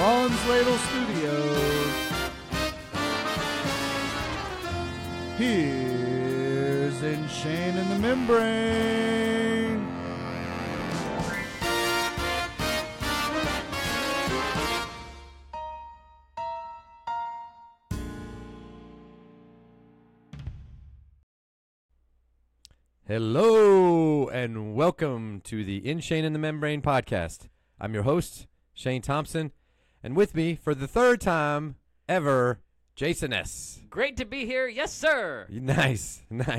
Ron's Ladle Studios, here's In Shane and the Membrane. Hello, and welcome to the In Shane and the Membrane podcast. I'm your host, Shane Thompson, and with me for the third time ever, Jason S. Great to be here. Yes, sir. Nice.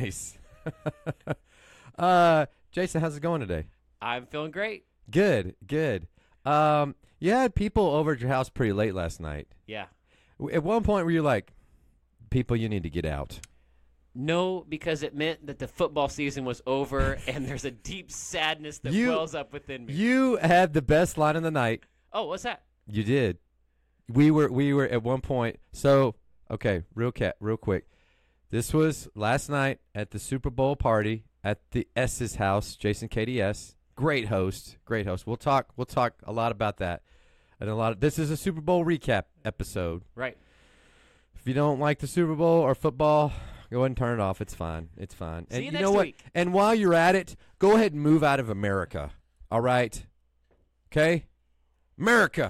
Jason, how's it going today? I'm feeling great. Good. You had people over at your house pretty late last night. Yeah. At one point, were you like, people, you need to get out? No, because it meant that the football season was over, and there's a deep sadness that wells up within me. You had the best line of the night. Oh, what's that? You did. We were at one point. So, okay, real quick. This was last night at the Super Bowl party at the S's house, Jason KDS. Great host. We'll talk a lot about that. And this is a Super Bowl recap episode. Right. If you don't like the Super Bowl or football, go ahead and turn it off. It's fine. And See you you next know what? week. And while you're at it, go ahead and move out of America. All right? Okay? America.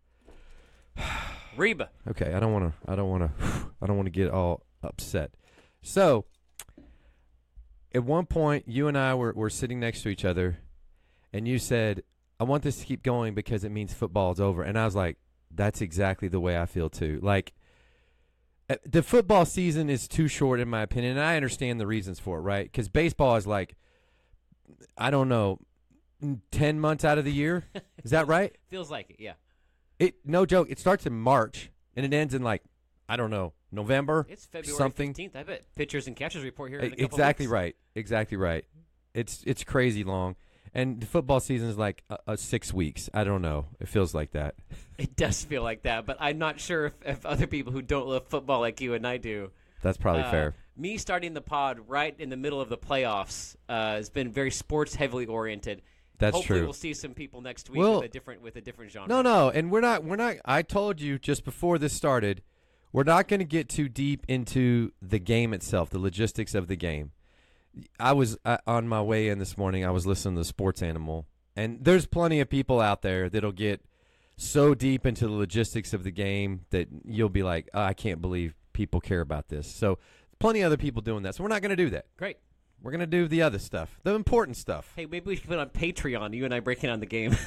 Reba. Okay, I don't want to get all upset. So, at one point, you and I were sitting next to each other, and you said, I want this to keep going because it means football is over. And I was like, that's exactly the way I feel too. Like, the football season is too short, in my opinion, and I understand the reasons for it, right? Because baseball is like, I don't know, 10 months out of the year. Is that right? Feels like it, yeah. No joke. It starts in March, and it ends in, like, I don't know, November? It's February something. 15th. I bet pitchers and catchers report here in a couple Exactly weeks. right. Exactly right. It's crazy long. And the football season is like 6 weeks. I don't know. It feels like that. It does feel like that, but I'm not sure if other people who don't love football like you and I do. That's probably fair. Me starting the pod right in the middle of the playoffs has been very sports heavily oriented. That's Hopefully true. we'll see some people next week Well, with a different genre. No, and we're not. I told you just before this started, we're not going to get too deep into the game itself, the logistics of the game. I was on my way in this morning. I was listening to Sports Animal, and there's plenty of people out there that'll get so deep into the logistics of the game that you'll be like, I can't believe people care about this. So plenty of other people doing that. So we're not going to do that. Great. We're going to do the other stuff, the important stuff. Hey, maybe we should put on Patreon. You and I breaking down the game.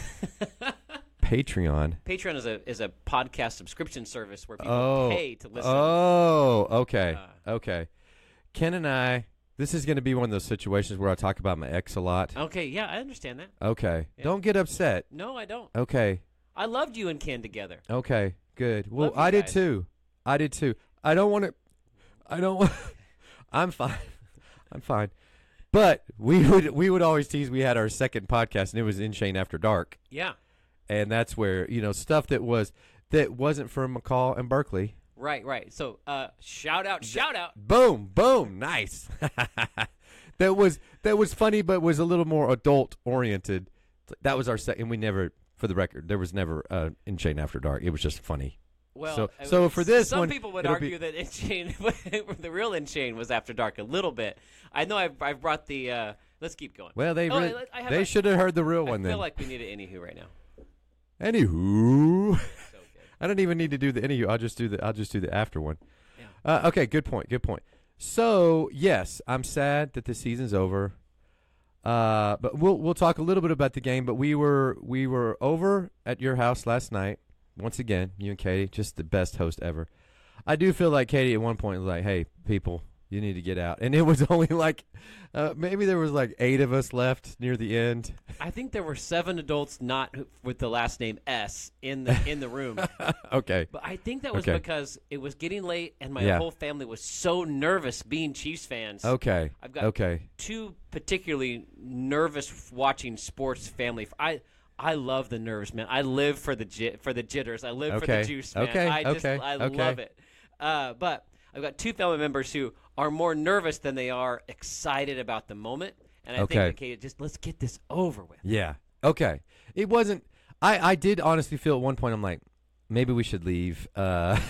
Patreon. Patreon is a podcast subscription service where people pay to listen. Oh, okay. Okay. Ken and I, this is going to be one of those situations where I talk about my ex a lot. Okay, yeah, I understand that. Okay. Yeah. Don't get upset. No, I don't. Okay. I loved you and Ken together. Okay. Good. Well, Love you I did guys. too. I don't want to. I'm fine. I'm fine. But we would always tease we had our second podcast, and it was In Shane After Dark. Yeah. And that's where, stuff that wasn't from McCall and Berkeley. Right. So, shout out. Boom, nice. that was funny, but was a little more adult oriented. That was our second. We never, for the record, there was never In Shane After Dark. It was just funny. Well, so for this some one, people would it'll argue that In Shane, the real In Shane, was After Dark a little bit. I know I've brought the. Let's keep going. Well, they I should have heard the real one I then. feel like we need an anywho right now. Anywho, So good. I don't even need to do the anywho. I'll just do the after one. Yeah. Okay, good point. So yes, I'm sad that the season's over. But we'll talk a little bit about the game. But we were over at your house last night. Once again, you and Katie, just the best host ever. I do feel like Katie at one point was like, "Hey, people, you need to get out," and it was only like maybe there was like 8 of us left near the end. I think there were 7 adults not with the last name S in the room. Okay. But I think that was Okay. because it was getting late and my Yeah. whole family was so nervous being Chiefs fans. Okay. I've got Okay. 2 particularly nervous watching sports family. I love the nerves, man. I live for the jitters. I live for the juice, man. Okay. I Okay. love it. But I've got 2 family members who are more nervous than they are excited about the moment. And I think, okay, just let's get this over with. Yeah. Okay. It wasn't. I did honestly feel at one point. I'm like, maybe we should leave because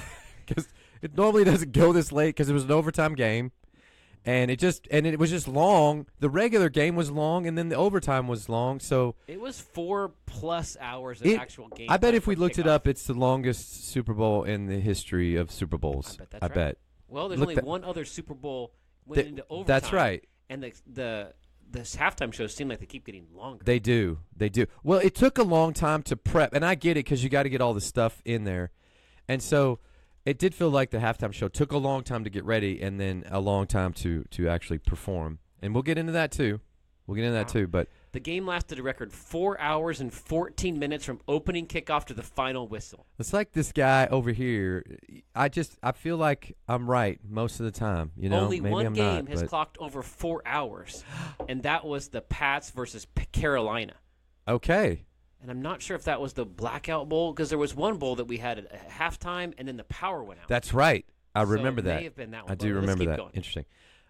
it normally doesn't go this late because it was an overtime game. And it was just long. The regular game was long, and then the overtime was long. So it was 4+ hours of actual game. I bet if we looked kickoff. it up, it's the longest Super Bowl in the history of Super Bowls. I bet that's I right. bet. Well, there's only one other Super Bowl went into overtime. That's right. And the halftime shows seem like they keep getting longer. They do. Well, it took a long time to prep, and I get it because you got to get all the stuff in there, and so. It did feel like the halftime show took a long time to get ready and then a long time to actually perform. And we'll get into that too. But the game lasted a record 4 hours and 14 minutes from opening kickoff to the final whistle. It's like this guy over here. I feel like I'm right most of the time. You know, only maybe one I'm game not, has but... clocked over 4 hours, and that was the Pats versus Carolina. Okay. And I'm not sure if that was the Blackout Bowl because there was one bowl that we had at halftime, and then the power went out. That's right. I So remember it that. may have been that one, I but do let's remember keep that. going. Interesting.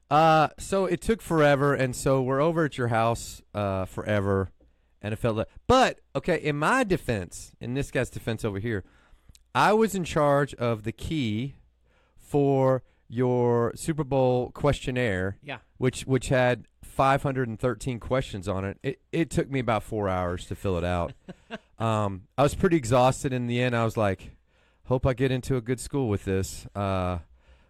So it took forever, and so we're over at your house forever, and it felt like. But okay, in my defense, in this guy's defense over here, I was in charge of the key for your Super Bowl questionnaire. Yeah. Which had 513 questions on it. It took me about 4 hours to fill it out. I was pretty exhausted in the end. I was like, hope I get into a good school with this. But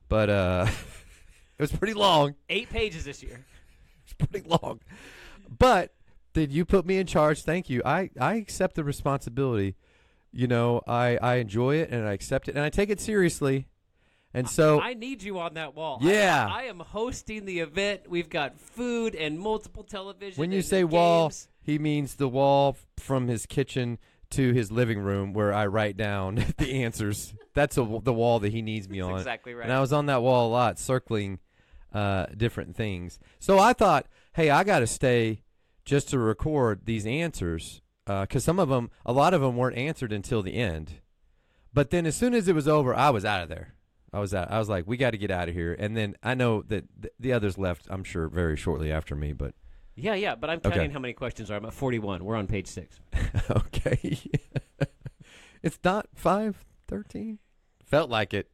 it was pretty long. 8 pages this year. It's pretty long. But did you put me in charge? Thank you. I accept the responsibility. You know, I enjoy it and I accept it and I take it seriously. And so I need you on that wall. Yeah. I am hosting the event. We've got food and multiple television. when you and say the wall, games. he means the wall from his kitchen to his living room where I write down the answers. That's the wall that he needs me That's on. exactly right. And I was on that wall a lot, circling different things. So I thought, hey, I got to stay just to record these answers because a lot of them weren't answered until the end. But then as soon as it was over, I was out of there. I was like, we got to get out of here. And then I know that the others left, I'm sure, very shortly after me. But Yeah, but I'm counting how many questions are. I'm at 41. We're on page 6. okay. It's not 5:13. Felt like it.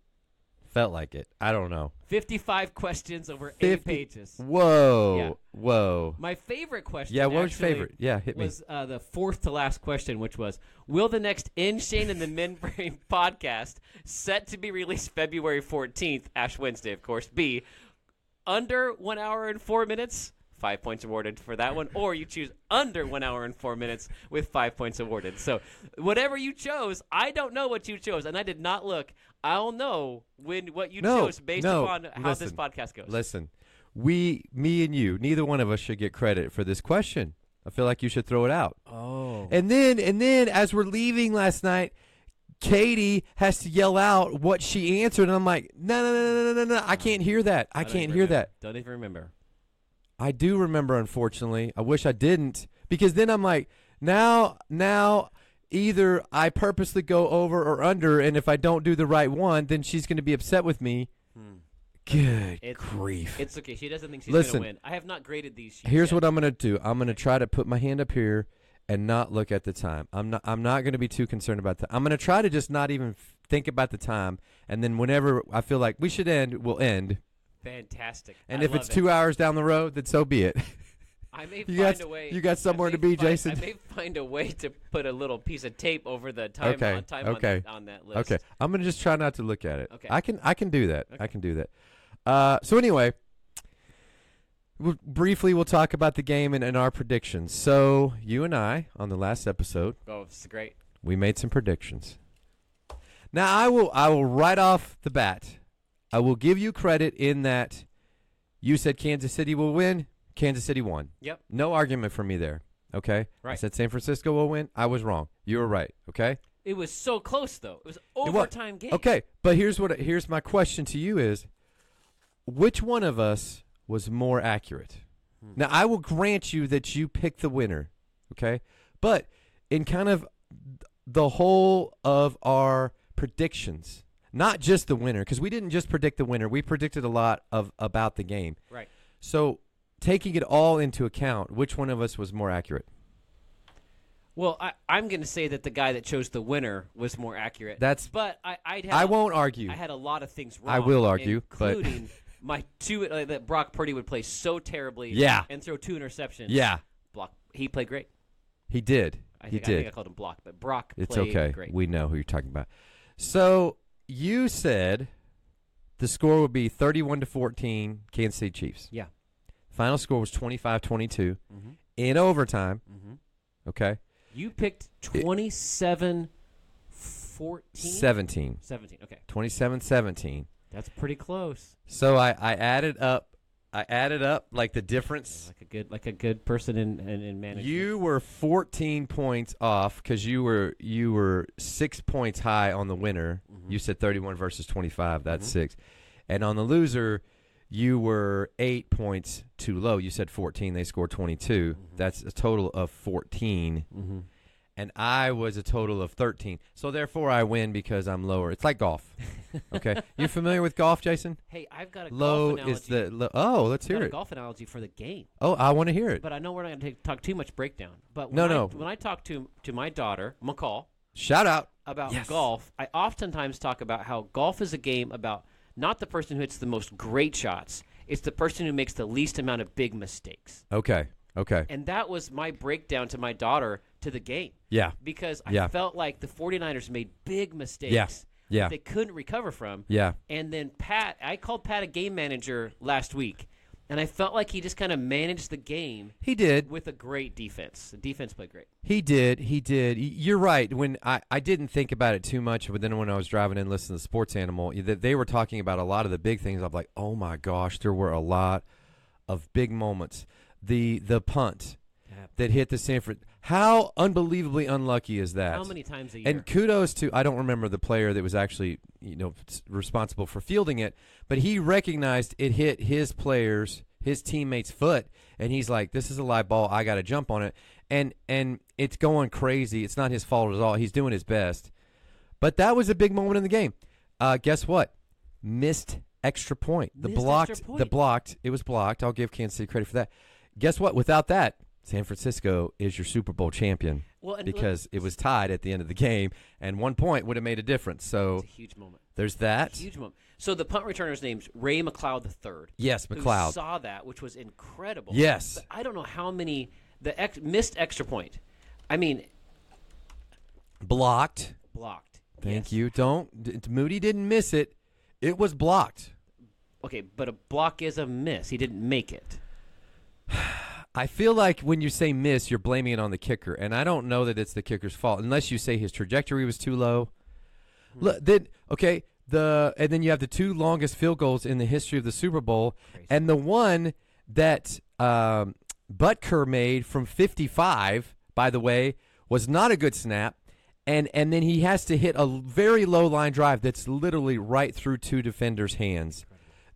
I don't know. 55 questions over 8 50 pages. Whoa. My favorite question Yeah, what was your actually favorite? Yeah, hit me. was the fourth to last question, which was, will the next In Shane and the Membrane podcast, set to be released February 14th, Ash Wednesday, of course, be under 1 hour and 4 minutes? 5 points awarded for that one. Or you choose under 1 hour and 4 minutes with 5 points awarded. So whatever you chose, I don't know what you chose, and I did not look. I'll know what you chose based upon how this podcast goes. Listen, me and you, neither one of us should get credit for this question. I feel like you should throw it out. Oh. And then as we're leaving last night, Katie has to yell out what she answered, and I'm like, no, I can't hear that. I can't hear that. Don't even remember. I do remember, unfortunately. I wish I didn't, because then I'm like, now either I purposely go over or under, and if I don't do the right one, then she's going to be upset with me. Good grief. It's okay. She doesn't think she's Listen, going to win. I have not graded these sheets Here's yet. what I'm going to do. I'm going to try to put my hand up here and not look at the time. I'm not going to be too concerned about that. I'm going to try to just not even think about the time, and then whenever I feel like we should end, we'll end. Fantastic. And I if love it's it. 2 hours down the road, then so be it. I may You find got- a way. you got somewhere I to may be, Jason. I may find a way to put a little piece of tape over the time, Okay, okay. on that list. Okay, I'm gonna just try not to look at it. Okay. I can do that. Okay. I can do that. So anyway, we'll talk about the game and our predictions. So you and I on the last episode, Oh, this is great. we made some predictions. Now I will right off the bat, I will give you credit in that you said Kansas City will win. Kansas City won. Yep. No argument for me there. Okay. I Right. said San Francisco will win. I was wrong. You were right. Okay. It was so close, though. It was It wa- overtime game. Okay, but here's my question to you is, which one of us was more accurate? Now, I will grant you that you picked the winner, okay? But in kind of the whole of our predictions, not just the winner, because we didn't just predict the winner. We predicted a lot about the game. Right. So taking it all into account, which one of us was more accurate? Well, I'm going to say that the guy that chose the winner was more accurate. But I won't argue. I had a lot of things wrong. I will argue, including my two that Brock Purdy would play so terribly. Yeah. And throw 2 interceptions. Yeah. He played great. He did. I he did. think I called him Block, but Brock It's played okay. great. We know who you're talking about. So you said the score would be 31-14, Kansas City Chiefs. Yeah. Final score was 25-22 Mm-hmm. in overtime. Mm-hmm. Okay. You picked 27-14? 17. 17, okay. 27-17. That's pretty close. So I added up. Like the difference. Like a good person in management. You were 14 points off because you were 6 points high on the winner. Mm-hmm. You said 31 versus 25. That's 6. And on the loser, you were 8 points too low. You said 14. They scored 22. Mm-hmm. That's a total of 14. Mm-hmm. And I was a total of 13. So therefore, I win because I'm lower. It's like golf. Okay, you familiar with golf, Jason? Hey, I've got a Low golf analogy. is the low. Oh, let's hear I've got it. a golf analogy for the game. Oh, I want to hear it. But I know we're not going to talk too much breakdown. But No. when I talk to my daughter, McCall, Shout out. about Yes. golf, I oftentimes talk about how golf is a game about not the person who hits the most great shots. It's the person who makes the least amount of big mistakes. Okay. And that was my breakdown to my daughter to the game. Yeah. Because I Yeah. felt like the 49ers made big mistakes Yeah. that they couldn't recover from. Yeah. And then I called Pat a game manager last week, and I felt like he just kind of managed the game He did. with a great defense. The defense played great. He did. You're right. When I didn't think about it too much, but then when I was driving in listening to Sports Animal, they were talking about a lot of the big things. I'm like, oh my gosh, there were a lot of big moments. The punt that hit the Sanford. How unbelievably unlucky is that? How many times a year? And kudos to, I don't remember the player that was actually, responsible for fielding it, but he recognized it hit his teammate's foot, and he's like, this is a live ball, I got to jump on it. And it's going crazy. It's not his fault at all. He's doing his best. But that was a big moment in the game. Guess what? Missed extra point. It was blocked. I'll give Kansas City credit for that. Guess what? Without that, San Francisco is your Super Bowl champion because it was tied at the end of the game, and 1 point would have made a difference. So it's a huge moment. There's that. Huge moment. So the punt returner's name's Ray McLeod III. Yes, McLeod. Who saw that, which was incredible. Yes. But I don't know how many missed extra point. I mean, blocked. Thank you. Moody didn't miss it. It was blocked. Okay, but a block is a miss. He didn't make it. I feel like when you say miss, you're blaming it on the kicker, and I don't know that it's the kicker's fault unless you say his trajectory was too low. And then you have the 2 longest field goals in the history of the Super Bowl, Crazy. And the one that Butker made from 55, by the way, was not a good snap, and then he has to hit a very low line drive that's literally right through 2 defenders' hands.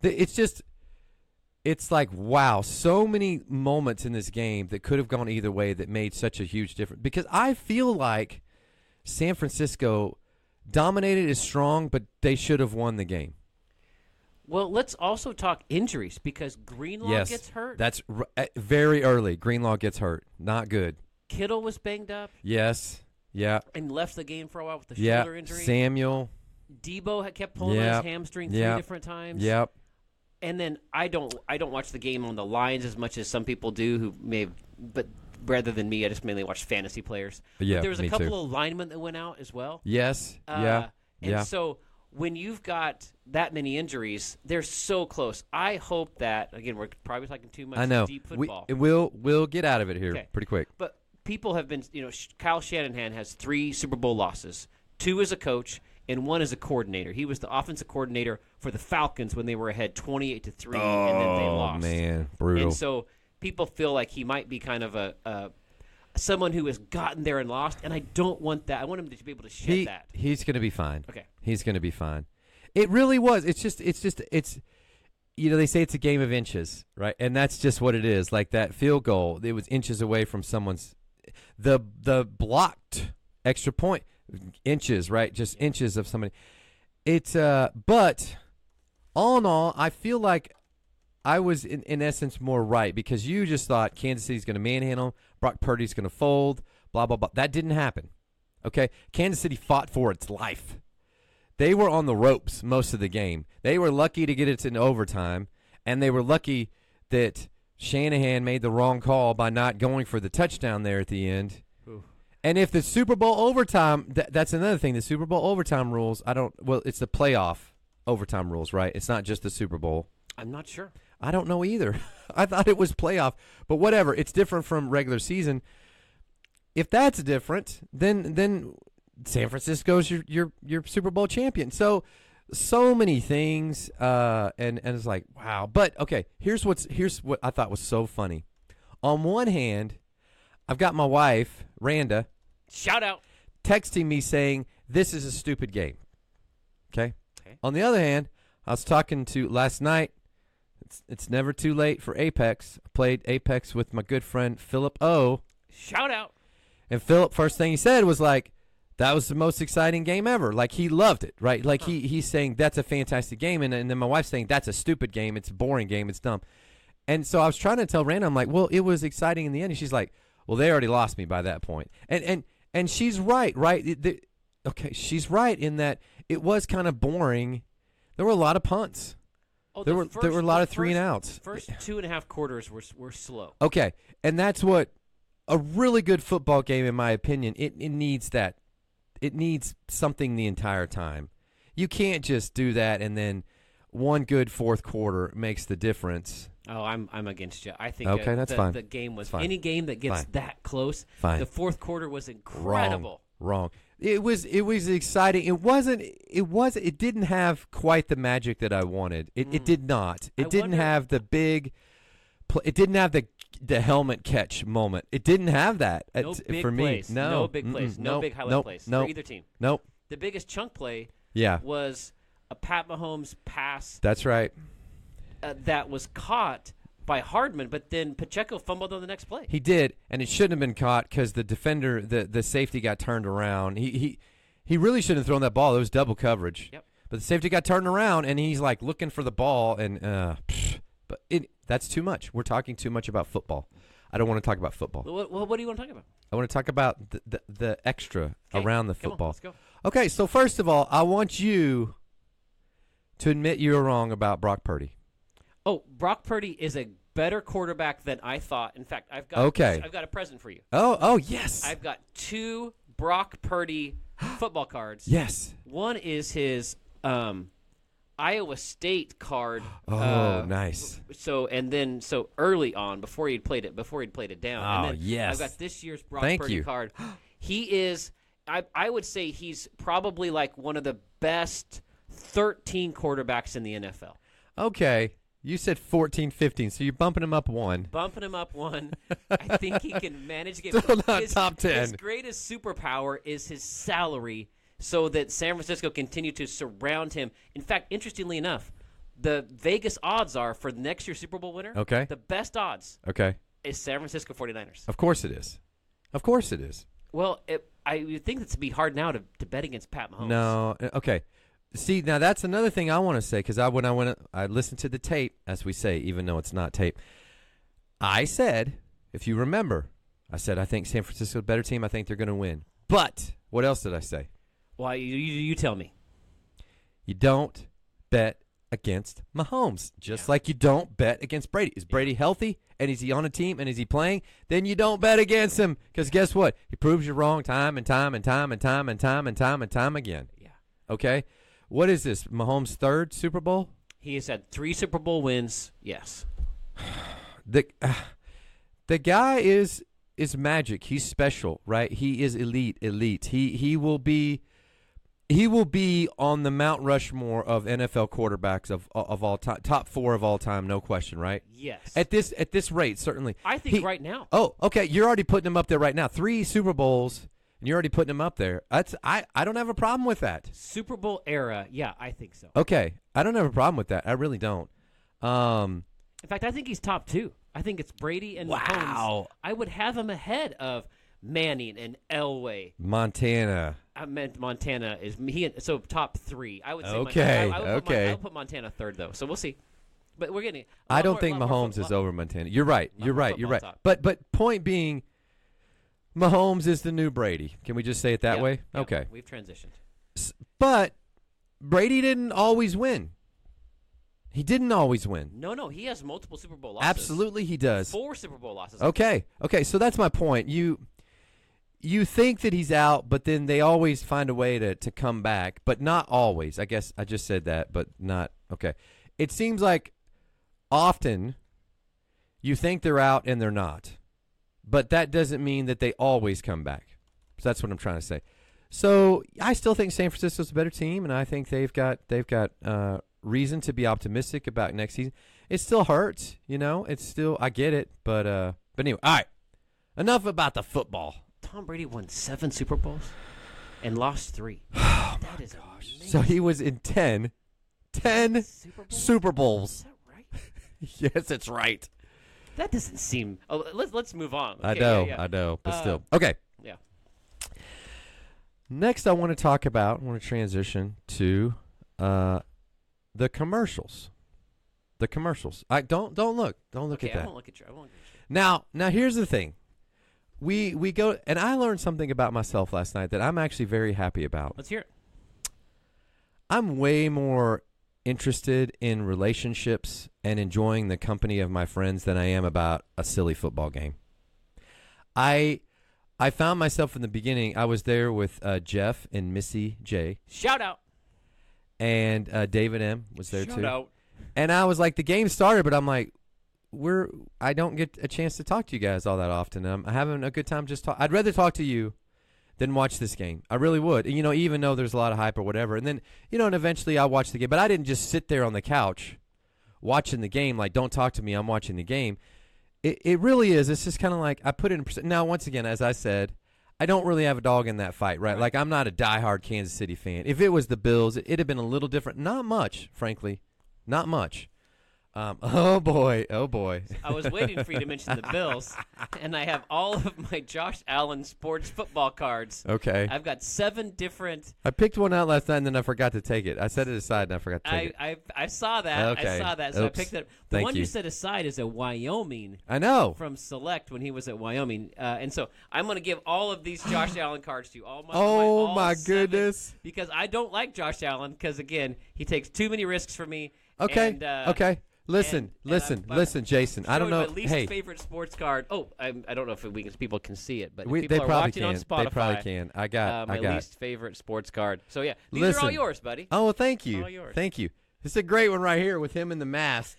It's like, wow, so many moments in this game that could have gone either way that made such a huge difference. Because I feel like San Francisco dominated is strong, but they should have won the game. Well, let's also talk injuries because Greenlaw gets hurt. That's very early. Greenlaw gets hurt. Not good. Kittle was banged up. Yes. Yeah. And left the game for a while with the shoulder injury. Samuel. Debo had kept pulling on his hamstring 3 different times. Yep. And then I don't watch the game on the lines as much as some people do who may have, but rather than me, I just mainly watch fantasy players. Yeah, but there was a couple too. of linemen that went out as well. Yes. And so when you've got that many injuries, they're so close. I hope that, again, we're probably talking too much deep football. We'll get out of it here pretty quick. But people have been, Kyle Shanahan has 3 Super Bowl losses, 2 as a coach and 1 as a coordinator. He was the offensive coordinator for the Falcons when they were ahead 28-3, and then they lost. Oh, man, brutal. And so people feel like he might be kind of a someone who has gotten there and lost, and I don't want that. I want him to be able to shed that. He's going to be fine. Okay. He's going to be fine. It really was. It's they say it's a game of inches, right? And that's just what it is. Like that field goal, it was inches away from someone's the blocked extra point, inches, right? Just inches of somebody. It's but all in all, I feel like I was in essence more right because you just thought Kansas City's going to manhandle, Brock Purdy's going to fold, blah, blah, blah. That didn't happen. Okay? Kansas City fought for its life. They were on the ropes most of the game. They were lucky to get it in overtime, and they were lucky that Shanahan made the wrong call by not going for the touchdown there at the end. Ooh. And if the Super Bowl overtime, that's another thing. The Super Bowl overtime rules, it's the playoff overtime rules, right? It's not just the Super Bowl. I'm not sure. I don't know either. I thought it was playoff, but whatever. It's different from regular season. If that's different, then San Francisco's your Super Bowl champion. So many things, and it's like, wow. But okay, here's what I thought was so funny. On one hand, I've got my wife, Randa, Shout out. texting me saying this is a stupid game. Okay. On the other hand, I was talking to last night. It's never too late for Apex. I played Apex with my good friend Philip O. Shout out. And Philip, first thing he said was like, that was the most exciting game ever. Like, he loved it, right? Like, he's saying that's a fantastic game. And then my wife's saying that's a stupid game. It's a boring game. It's dumb. And so I was trying to tell Randa, I'm like, well, it was exciting in the end. And she's like, well, they already lost me by that point. And she's right? Okay, she's right in that it was kind of boring. There were a lot of punts. Oh, There were a lot of 3 and outs. First 2.5 quarters were slow. Okay, and that's what a really good football game, in my opinion, it needs that. It needs something the entire time. You can't just do that and then one good fourth quarter makes the difference. Oh, I'm against you. I think okay, that's fine. The game was fine. Any game that gets that close. Fine. The fourth quarter was incredible. Wrong. It was exciting. It didn't have quite the magic that I wanted. It did not. It didn't have the big. It didn't have the helmet catch moment. It didn't have that for me. Plays. No, no big plays. No big highlight plays for either team. Nope. The biggest chunk play Yeah. was a Pat Mahomes pass That's right. that was caught by Hardman, but then Pacheco fumbled on the next play. He did, and it shouldn't have been caught because the defender, the safety got turned around. He really shouldn't have thrown that ball. It was double coverage. Yep. But the safety got turned around, and he's like looking for the ball, and that's too much. We're talking too much about football. I don't want to talk about football. What do you want to talk about? I want to talk about the extra around the Come on, football. let's go. Okay, so first of all, I want you to admit you were wrong about Brock Purdy. Oh, Brock Purdy is a better quarterback than I thought. In fact, I've got a present for you. Oh, yes. I've got 2 Brock Purdy football cards. Yes. One is his Iowa State card. Oh, nice. So early on, before he'd played it down. Oh, and then yes. I've got this year's Brock Thank Purdy you. card. He is, I would say he's probably like one of the best 13 quarterbacks in the NFL. Okay. You said 14, 15, so you're bumping him up 1. Bumping him up 1. I think he can manage to get Still not top 10. His greatest superpower is his salary, so that San Francisco continue to surround him. In fact, interestingly enough, the Vegas odds are for next year's Super Bowl winner. Okay. The best odds Okay. is San Francisco 49ers. Of course it is. Of course it is. Well, I would think it's to be hard now to bet against Pat Mahomes. No. Okay. See, now that's another thing I want to say because I listened to the tape, as we say, even though it's not tape. I said, if you remember, I think San Francisco's a better team. I think they're going to win. But what else did I say? Well, you tell me. You don't bet against Mahomes, just like you don't bet against Brady. Is Brady healthy, and is he on a team, and is he playing? Then you don't bet against him because guess what? He proves you wrong time and time and time and time and time and time and time again. Yeah. Okay? What is this, Mahomes' 3rd Super Bowl? He has had 3 Super Bowl wins. Yes. The guy is magic. He's special, right? He is elite. He will be on the Mount Rushmore of NFL quarterbacks of all time, top 4 of all time, no question, right? Yes. At this rate, certainly. I think right now. Oh, okay. You're already putting him up there right now. 3 Super Bowls, and you're already putting him up there. I don't have a problem with that. Super Bowl era, yeah, I think so. Okay, I don't have a problem with that. I really don't. In fact, I think he's top 2. I think it's Brady and Mahomes. I would have him ahead of Manning and Elway. Montana. I meant Montana is so top 3. I would say. Okay, I would put Montana 3rd though. So we'll see. But we're getting. I don't think Mahomes is over Montana. You're right. You're right. Talk. But point being, Mahomes is the new Brady. Can we just say it that Yeah, way? yeah, Okay. we've transitioned. But Brady didn't always win. He didn't always win. No, he has multiple Super Bowl losses. Absolutely he does. 4 Super Bowl losses. Okay, so that's my point. You think that he's out, but then they always find a way to come back, but not always. I guess I just said that, but not. Okay. It seems like often you think they're out and they're not, but that doesn't mean that they always come back. So that's what I'm trying to say. So I still think San Francisco's a better team, and I think they've got reason to be optimistic about next season. It still hurts, It's still, I get it, but anyway, all right. Enough about the football. Tom Brady won 7 Super Bowls and lost 3. That is amazing. So he was in 10 Super Bowls. Is that right? Yes, it's right. That doesn't seem. Oh, let's move on. I Okay, know, yeah. I know, but still. Okay. Yeah. Next, I want to transition to the commercials. The commercials. Don't look at Okay, that. I won't look at you. Now here's the thing. We go, and I learned something about myself last night that I'm actually very happy about. Let's hear it. I'm way more interested in relationships and enjoying the company of my friends than I am about a silly football game. I found myself in the beginning. I was there with Jeff and Missy J. Shout out. And David M. was there Shout too. out. And I was like, the game started, but I'm like, I don't get a chance to talk to you guys all that often. I'm having a good time just talk. I'd rather talk to you than watch this game. I really would. And, even though there's a lot of hype or whatever. And then, and eventually I watch the game. But I didn't just sit there on the couch watching the game like, don't talk to me, I'm watching the game. It really is. It's just kind of like I put it in percent. Now, once again, as I said, I don't really have a dog in that fight, right? Like, I'm not a diehard Kansas City fan. If it was the Bills, it'd have been a little different. Not much, frankly. Not much. Oh boy. I was waiting for you to mention the Bills, and I have all of my Josh Allen sports football cards. Okay. I've got 7 different. I picked one out last night, and then I forgot to take it. I set it aside, and I forgot to take it. I saw that. Okay. I saw that, so Oops. I picked it up. The Thank one you. you set aside is a Wyoming. I know. From Select when he was at Wyoming, and so I'm going to give all of these Josh Allen cards to you. All my 7, goodness. because I don't like Josh Allen because again he takes too many risks for me. Okay. And, okay. Listen, and listen, Jason. I don't showing know. My least favorite sports card. Oh, I don't know if people can see it, but if they people are probably watching can. on Spotify. They probably can. I got. my least favorite sports card. So yeah, these are all Listen. yours, buddy. Oh, well, thank you. All yours. Thank you. This is a great one right here with him in the mask.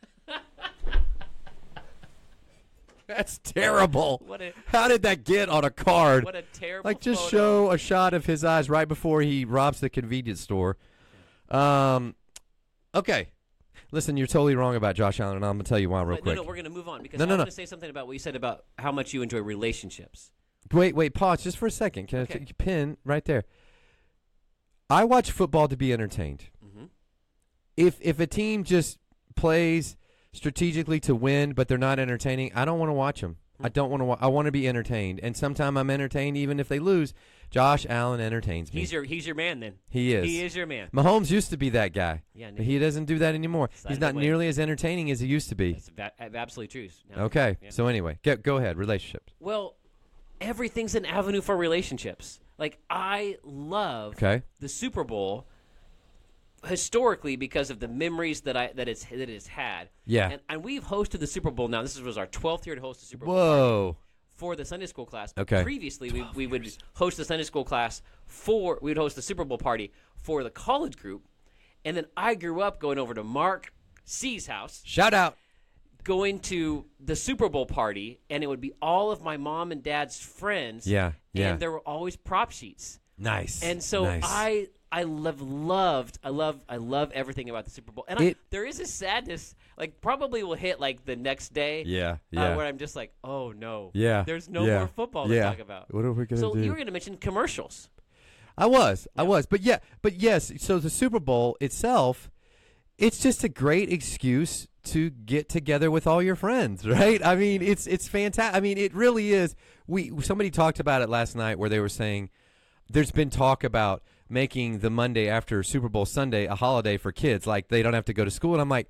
That's terrible. How did that get on a card? What a terrible. Like, just photo. show a shot of his eyes right before he robs the convenience store. Okay. Listen, you're totally wrong about Josh Allen, and I'm going to tell you why real quick. No, we're going to move on because No, I no, want no. to say something about what you said about how much you enjoy relationships. Wait, pause just for a second. Can I Okay. take your pin right there? I watch football to be entertained. Mm-hmm. If a team just plays strategically to win, but they're not entertaining, I don't want to watch them. I don't want to. I want to be entertained, and sometimes I'm entertained even if they lose. Josh Allen entertains me. He's your man then. He is. He is your man. Mahomes used to be that guy. Yeah, But he doesn't do that anymore. Decided He's not to win. nearly as entertaining as he used to be. That's absolutely true. No. Okay. Yeah. So anyway, go ahead. Relationships. Well, everything's an avenue for relationships. Like I love Okay. the Super Bowl historically because of the memories that it's had. Yeah. And we've hosted the Super Bowl now. This was our 12th year to host the Super Bowl. Whoa. For the Sunday school class. But Okay. previously, we would host the Sunday school class we would host the Super Bowl party for the college group. And then I grew up going over to Mark C's house, Shout out. going to the Super Bowl party, and it would be all of my mom and dad's friends. Yeah. Yeah. And there were always prop sheets. Nice. And so nice. I love everything about the Super Bowl. And there is a sadness, like probably will hit like the next day. Yeah. Where I'm just like, oh no. Yeah. There's no Yeah. more football to Yeah. talk about. What are we gonna So do? you were going to mention commercials. I was, but yes. So the Super Bowl itself, it's just a great excuse to get together with all your friends, right? I mean, it's fantastic. I mean, it really is. Somebody talked about it last night where they were saying there's been talk about making the Monday after Super Bowl Sunday a holiday for kids, like they don't have to go to school. And I'm like,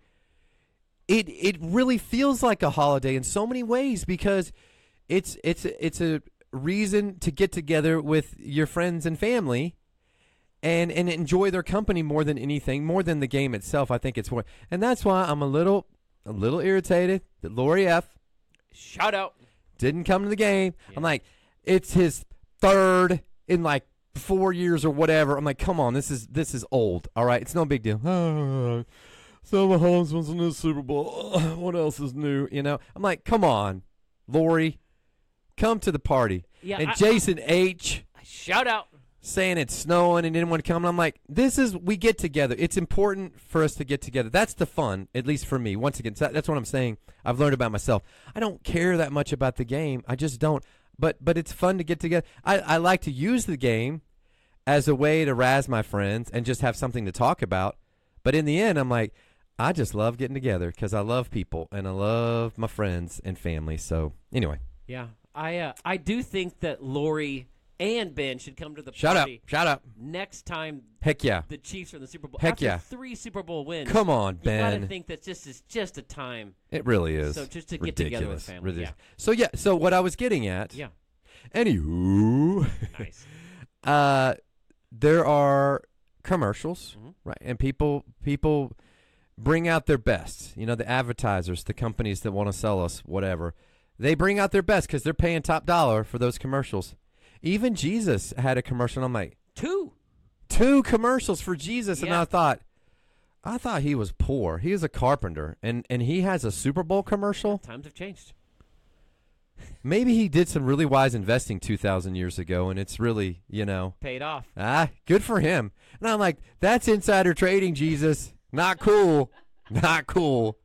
it really feels like a holiday in so many ways because it's reason to get together with your friends and family and enjoy their company more than anything, more than the game itself. I think it's more, and that's why I'm a little irritated that Lori F. Shout out. didn't come to the game. Yeah. I'm like, it's his third in like 4 years or whatever. I'm like, come on, this is old. All right, it's no big deal. So Mahomes was in the Super Bowl. What else is new? You know, I'm like, come on, Lori, come to the party. Yeah, and Jason H. Shout out. saying it's snowing and didn't want to come. And I'm like, we get together. It's important for us to get together. That's the fun, at least for me. Once again, that's what I'm saying. I've learned about myself. I don't care that much about the game. I just don't. But it's fun to get together. I like to use the game as a way to razz my friends and just have something to talk about. But in the end, I'm like, I just love getting together because I love people and I love my friends and family. So anyway. Yeah, I do think that Lori and Ben should come to the Shout party. Shout out. Next time Heck yeah. the Chiefs are in the Super Bowl. Heck After yeah. 3 Super Bowl wins. Come on, You Ben. gotta think that this is just a time. It really is. So just to get together with family. Ridiculous. So what I was getting at. Yeah. Anywho. Nice. There are commercials, Mhm. right? And people bring out their best. You know, the advertisers, the companies that want to sell us whatever. They bring out their best because they're paying top dollar for those commercials. Even Jesus had a commercial. And I'm like, 2 commercials for Jesus, and Yeah. I thought he was poor. He was a carpenter, and he has a Super Bowl commercial. Times have changed. Maybe he did some really wise investing 2,000 years ago, and it's really, Paid off. good for him. And I'm like, that's insider trading, Jesus. Not cool. Not cool.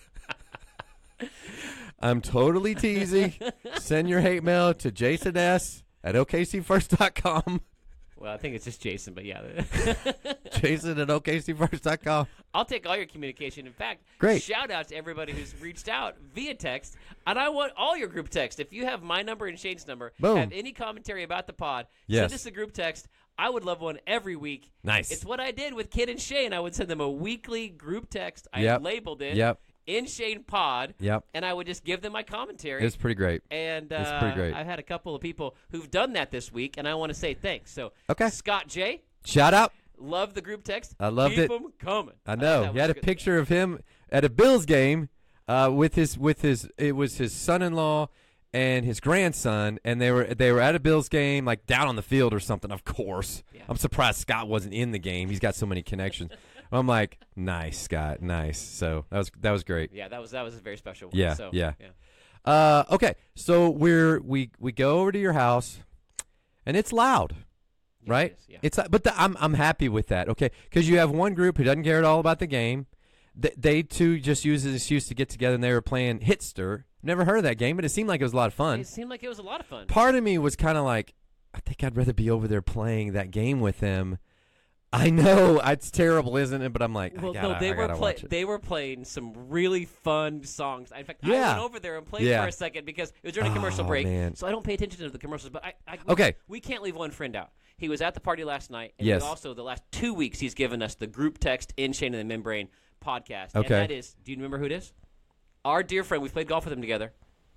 I'm totally teasing. Send your hate mail to jason.s@okcfirst.com. Well, I think it's just Jason, but yeah. Jason@okcfirst.com. I'll take all your communication. In fact, Great. shout out to everybody who's reached out via text. And I want all your group text. If you have my number and Shane's number, Boom. have any commentary about the pod, Yes. send us a group text. I would love one every week. Nice. It's what I did with Kid and Shane. I would send them a weekly group text. I Yep. labeled it Yep. In Shane Pod. Yep. And I would just give them my commentary. It's pretty great. And It's pretty great. I've had a couple of people who've done that this week, and I want to say thanks. So, Okay. Scott J., Shout out. love the group text. I loved Keep it. them coming. I know. That He had was a good. picture of him at a Bills game with his it was his son-in-law and his grandson, and they were at a Bills game, like down on the field or something. Of course, Yeah. I'm surprised Scott wasn't in the game. He's got so many connections. I'm like, nice, Scott, nice. So that was great. Yeah, that was a very special one. Yeah, So, yeah. Okay, so we go over to your house, and it's loud. Yeah, Right? it is, yeah. It's but I'm happy with that. Okay, because you have one group who doesn't care at all about the game. They too just use an excuse to get together, and they were playing Hitster. Never heard of that game, but it seemed like it was a lot of fun. It seemed like it was a lot of fun. Part of me was kind of like, I think I'd rather be over there playing that game with them. I know it's terrible, isn't it? But I'm like, Well, I gotta watch it. they were playing some really fun songs. In fact, I Yeah. went over there and played Yeah. for a second because it was during a commercial Oh, break, man. so I don't pay attention to the commercials. But Okay. we can't leave one friend out. He was at the party last night, and Yes. he also the last 2 weeks he's given us the group text in Shane and the Membrane podcast. Okay. And that is, do you remember who it is? Our dear friend. We played golf with him together.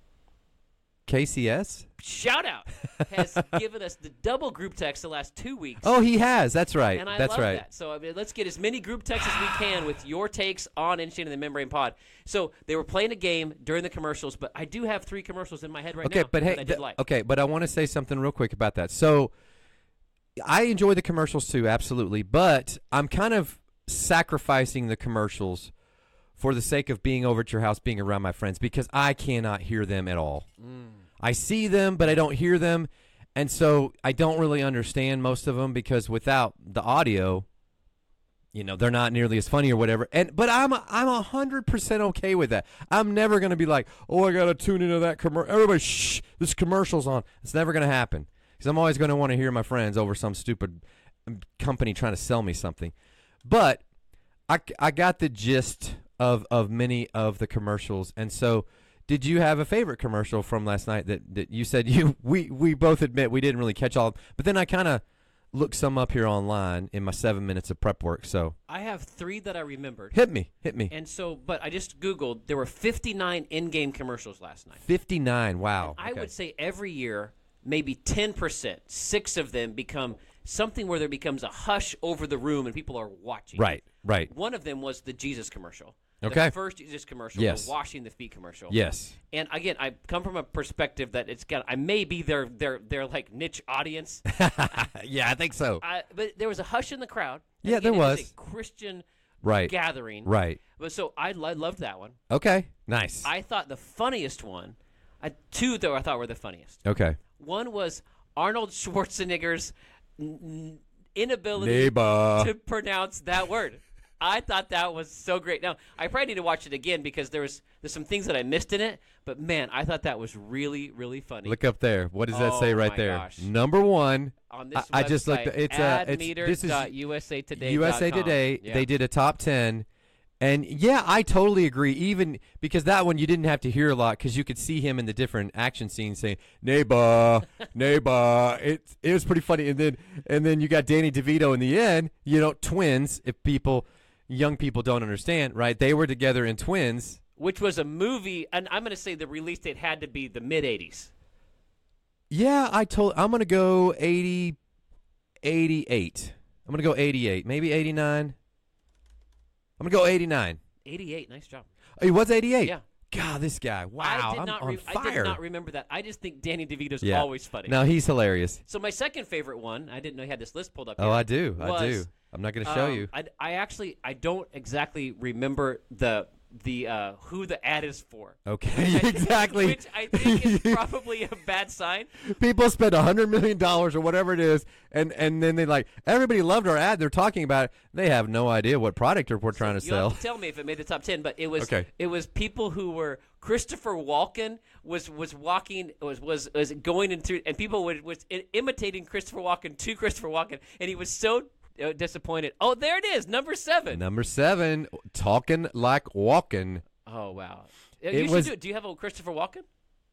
KCS? Shout out has given us the double group text the last 2 weeks. Oh, he has. That's right. And I That's love right. that. So I mean, let's get as many group texts as we can with your takes on In Shane and the Membrane Pod. So they were playing a game during the commercials, but I do have 3 commercials in my head right Okay, now. but hey, that I did like. okay, but I want to say something real quick about that. So I enjoy the commercials too, absolutely, but I'm kind of sacrificing the commercials for the sake of being over at your house, being around my friends, because I cannot hear them at all. I see them, but I don't hear them, and so I don't really understand most of them because without the audio, they're not nearly as funny or whatever. But I'm 100% okay with that. I'm never going to be like, oh, I got to tune into that commercial. Everybody, shh, this commercial's on. It's never going to happen because I'm always going to want to hear my friends over some stupid company trying to sell me something. But I got the gist of many of the commercials, and so. Did you have a favorite commercial from last night that you said we both admit we didn't really catch all of them, but then I kind of looked some up here online in my 7 minutes of prep work, so. I have 3 that I remembered. Hit me. And so, but I just Googled, there were 59 in-game commercials last night. 59, wow. I Okay. would say every year maybe 10%, 6 of them become something where there becomes a hush over the room and people are watching. Right. One of them was the Jesus commercial. Okay. The first Jesus commercial, Yes. the washing the feet commercial. Yes. And again, I come from a perspective that I may be their like niche audience. Yeah, I think so. But there was a hush in the crowd. And Yeah, again, there it was was. a Christian Right. gathering. Right. But so I loved that one. Okay. Nice. I thought the funniest one, two though I thought were the funniest. Okay. One was Arnold Schwarzenegger's inability Neighbor. to pronounce that word. I thought that was so great. Now, I probably need to watch it again because there's some things that I missed in it. But, man, I thought that was really, really funny. Look up there. What does that Oh, say right my there? gosh. Number one. On this I just looked. website, This is admeter.usatoday.com. USA Today. Yeah. They did a top 10. And, yeah, I totally agree. Even because that one you didn't have to hear a lot because you could see him in the different action scenes saying, neighbor, neighbor. It was pretty funny. And then you got Danny DeVito in the end. Twins, if young people don't understand, right? They were together in Twins. Which was a movie, and I'm going to say the release date had to be the mid-'80s. Yeah, I'm going to go 88. I'm going to go 88. Maybe 89. I'm going to go 89. 88, nice job. Oh, he was 88? Yeah. God, this guy. Wow, I I'm on fire. I did not remember that. I just think Danny DeVito's Yeah. always funny. No, he's hilarious. So my second favorite one, I didn't know he had this list pulled up Oh, here, I do. was, I'm not going to show you. I don't exactly remember the who the ad is for. Okay, exactly. Which I think is probably a bad sign. People spend $100 million or whatever it is, and then they everybody loved our ad. They're talking about it. They have no idea what product we're trying to You'll sell. have to tell me if it made the top 10, but it was Okay. It was people who were Christopher Walken was walking was going into and people was imitating Christopher Walken to Christopher Walken, and he was so disappointed. Oh, there it is, number 7. Number 7, talking like walking. Oh wow! It You should was- do it. Do you have a Christopher Walken?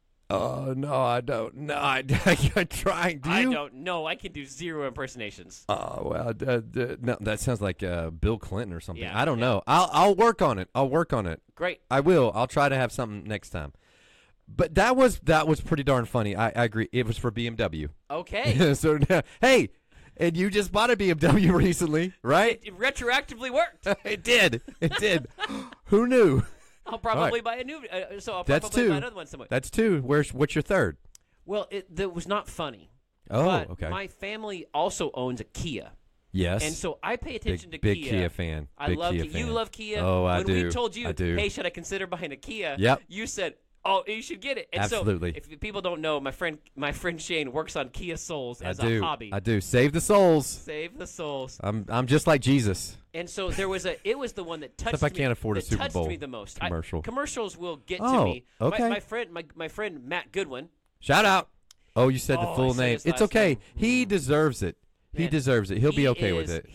Oh no, I don't. No, I'm trying. Do you? I don't know. I can do 0 impersonations. Oh well, no, that sounds like Bill Clinton or something. Yeah, I don't yeah. know. I'll work on it. Great. I will. I'll try to have something next time. But that was pretty darn funny. I agree. It was for BMW. Okay. So now, hey, and you just bought a BMW recently, right? It retroactively worked. It did. It did. Who knew? I'll probably right. buy a new. So I'll That's probably 2. buy another one somewhere. That's 2. What's your third? Well, that was not funny. Oh, but okay. My family also owns a Kia. Yes. And so I pay attention big to Kia. Kia fan. I Big love Kia Kia. You fan. love Kia. Oh, I when do. we told you, I do. hey, should I consider buying a Kia? Yep. You said, oh, you should get it. And Absolutely. So if people don't know, my friend Shane works on Kia Souls as I do. a hobby. I do. Save the souls. Save the souls. I'm just like Jesus. And so it was the one that touched Except I me. can't afford a that Super touched Bowl me the most. commercial. Commercials will get to Oh, me. okay. My friend Matt Goodwin. Shout out. Oh, you said the Oh, full I said name. his It's last okay. name. He deserves it. He Man, deserves it. He'll be okay with it.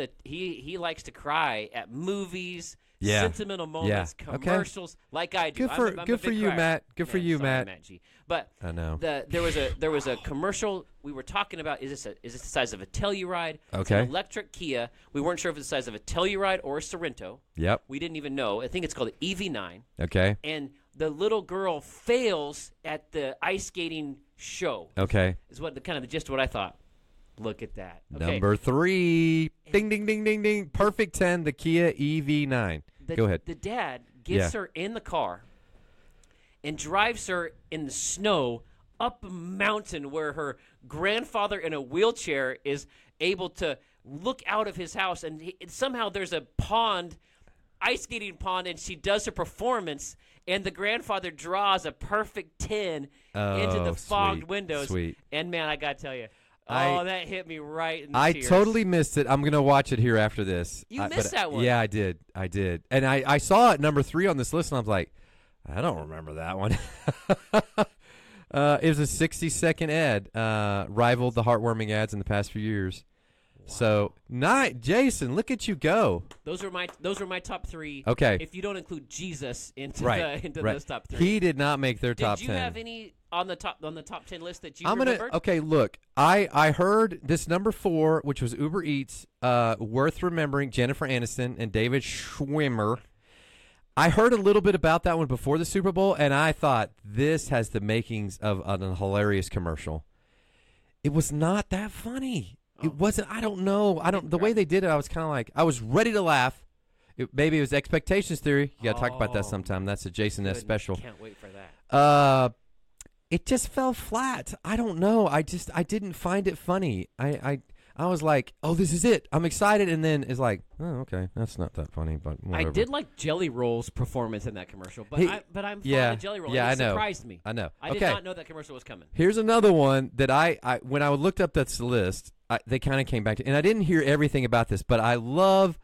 He likes to cry at movies, Yeah. sentimental moments, Yeah. Okay. commercials, like I do. Good for I'm a good for big you, crier. Matt. Good for Man, you, sorry, Matt. G. But I know. there was a commercial we were talking about. Is this the size of a Telluride? It's Okay. an electric Kia. We weren't sure if it's the size of a Telluride or a Sorrento. Yep. We didn't even know. I think it's called an EV9. Okay. And the little girl fails at the ice skating show. Okay. Is what the kind of the gist of what I thought. Look at that. Okay. Number 3. Ding ding ding ding ding. Perfect 10. The Kia EV9. Go ahead. The dad gets Yeah. her in the car and drives her in the snow up a mountain where her grandfather in a wheelchair is able to look out of his house. And somehow there's a pond, ice skating pond, and she does her performance. And the grandfather draws a perfect 10 into the fogged sweet, windows. sweet. And, man, I got to tell you. I- that hit me right in the I tears. totally missed it. I'm going to watch it here after this. You but- missed that one. Yeah, I did. And I saw it number 3 on this list, and I was like, I don't remember that one. It was a 60-second ad, rivaled the heartwarming ads in the past few years. Wow. So, Jason, look at you go. Those are my top 3. Okay. If you don't include Jesus into Right. those top 3. He did not make their top 10. Did you have any on the top 10 list that you I'm remembered? Okay, look. I heard this number 4, which was Uber Eats, worth remembering, Jennifer Aniston and David Schwimmer. I heard a little bit about that one before the Super Bowl, and I thought this has the makings of a hilarious commercial. It was not that funny. Oh. It wasn't. I don't know. The way they did it, I was kind of like, I was ready to laugh. Maybe it was expectations theory. You got to talk about that sometime. That's a Jason S. special. Can't wait for that. It just fell flat. I don't know. I didn't find it funny. I was like, oh, this is it. I'm excited, and then it's like, oh, okay, that's not that funny, but whatever. I did like Jelly Roll's performance in that commercial, but I'm fond of Jelly Roll. Yeah, it surprised me. I know. I did not know that commercial was coming. Here's another one that I when I looked up that list, they kind of came back to, and I didn't hear everything about this, but I love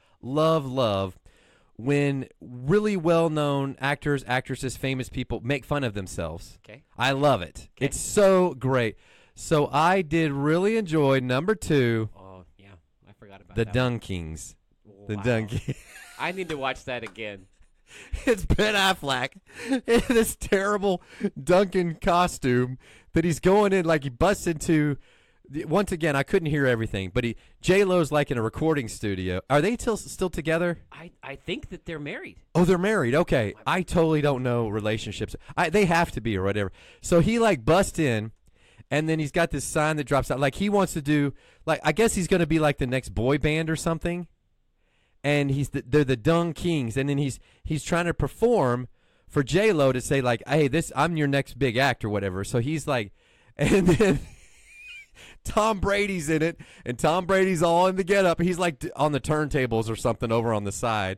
when really well-known actors, actresses, famous people make fun of themselves. Okay. I love it. Okay. It's so great. So I did really enjoy number 2. Oh, yeah. I forgot about The that. Dung Kings. Wow. The Dung Kings. I need to watch that again. It's Ben Affleck in this terrible Duncan costume that he's going in, like he busts into. Once again, I couldn't hear everything, but J-Lo's like in a recording studio. Are they still together? I think that they're married. Oh, they're married. Okay. I totally don't know relationships. They have to be or whatever. So he like busts in, and then he's got this sign that drops out. Like he wants to do, like I guess he's going to be like the next boy band or something. And they're the Dung Kings, and then he's trying to perform for J-Lo to say like, hey, I'm your next big act or whatever. So he's like, and then Tom Brady's in it, and Tom Brady's all in the getup. He's like on the turntables or something over on the side,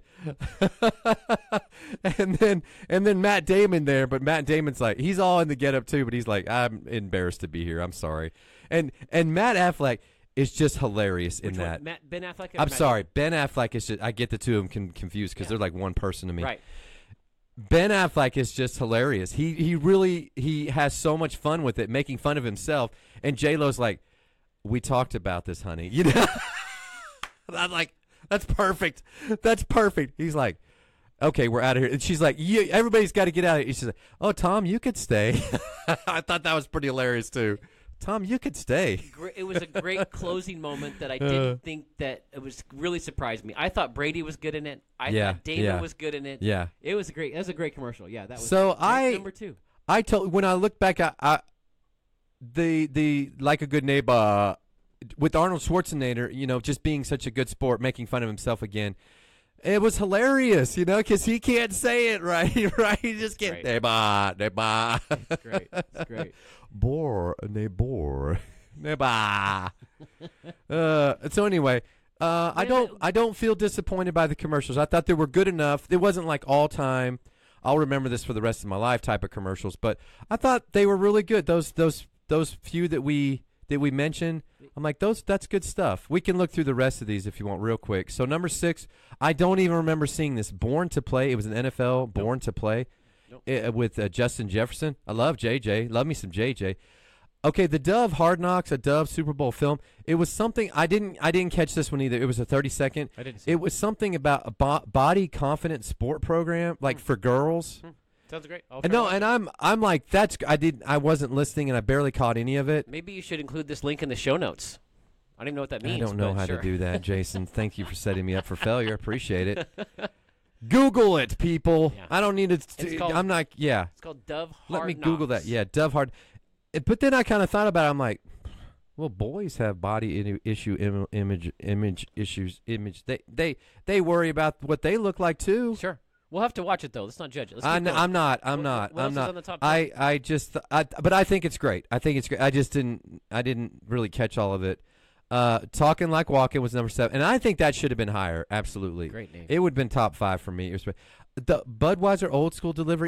and then Matt Damon there, but Matt Damon's like he's all in the getup too, but he's like I'm embarrassed to be here. I'm sorry, and Matt Affleck is just hilarious in Which that. one? Ben Affleck. I'm sorry, Ben Affleck is just I get the two of them confused because they're like one person to me. Right. Ben Affleck is just hilarious. He really has so much fun with it, making fun of himself. And J-Lo's like, we talked about this, honey. You know, I'm like, that's perfect. That's perfect. He's like, okay, we're out of here. And she's like, everybody's got to get out of here. She's like, oh, Tom, you could stay. I thought that was pretty hilarious too. Tom, you could stay. It was a great closing moment that I didn't think that it was really surprised me. I thought Brady was good in it. I thought Damon was good in it. Yeah. It was great. That was a great commercial. Yeah, that was so number 2. When I look back at the Like a Good Neighbor with Arnold Schwarzenegger, you know, just being such a good sport, making fun of himself again. It was hilarious, you know, because he can't say it right. Right? He just can't. Neighbor. It's great. It's great. Neighbor. So anyway, I don't feel disappointed by the commercials. I thought they were good enough. It wasn't like all time, I'll remember this for the rest of my life type of commercials, but I thought they were really good. Those few that we mentioned, I'm like, that's good stuff. We can look through the rest of these if you want real quick. So number 6, I don't even remember seeing this. Born to Play. It was an NFL Born to Play with Justin Jefferson. I love JJ. Love me some JJ. Okay, the Dove Hard Knocks, a Dove Super Bowl film. It was something I didn't catch this one either. It was a 30-second. I didn't see it. Was something about a body confident sport program like for girls. Sounds great. And I'm like I wasn't listening and I barely caught any of it. Maybe you should include this link in the show notes. I don't even know what that means. I don't know how sure. to do that, Jason. Thank you for setting me up for failure. I appreciate it. Google it, people. Yeah. I don't need to. I'm not. Yeah. It's called Dove Hard Let me Knocks. Google that. Yeah, Dove Hard. But then I kind of thought about it. I'm like, well, boys have body image issues. They worry about what they look like too. Sure. We'll have to watch it though. Let's not judge it. Let's keep going. I'm not. What else is on the top 10? But I think it's great. I didn't really catch all of it. Talking Like Walking was number 7, and I think that should have been higher. Absolutely, Great name. It would have been top 5 for me. The Budweiser Old School Delivery.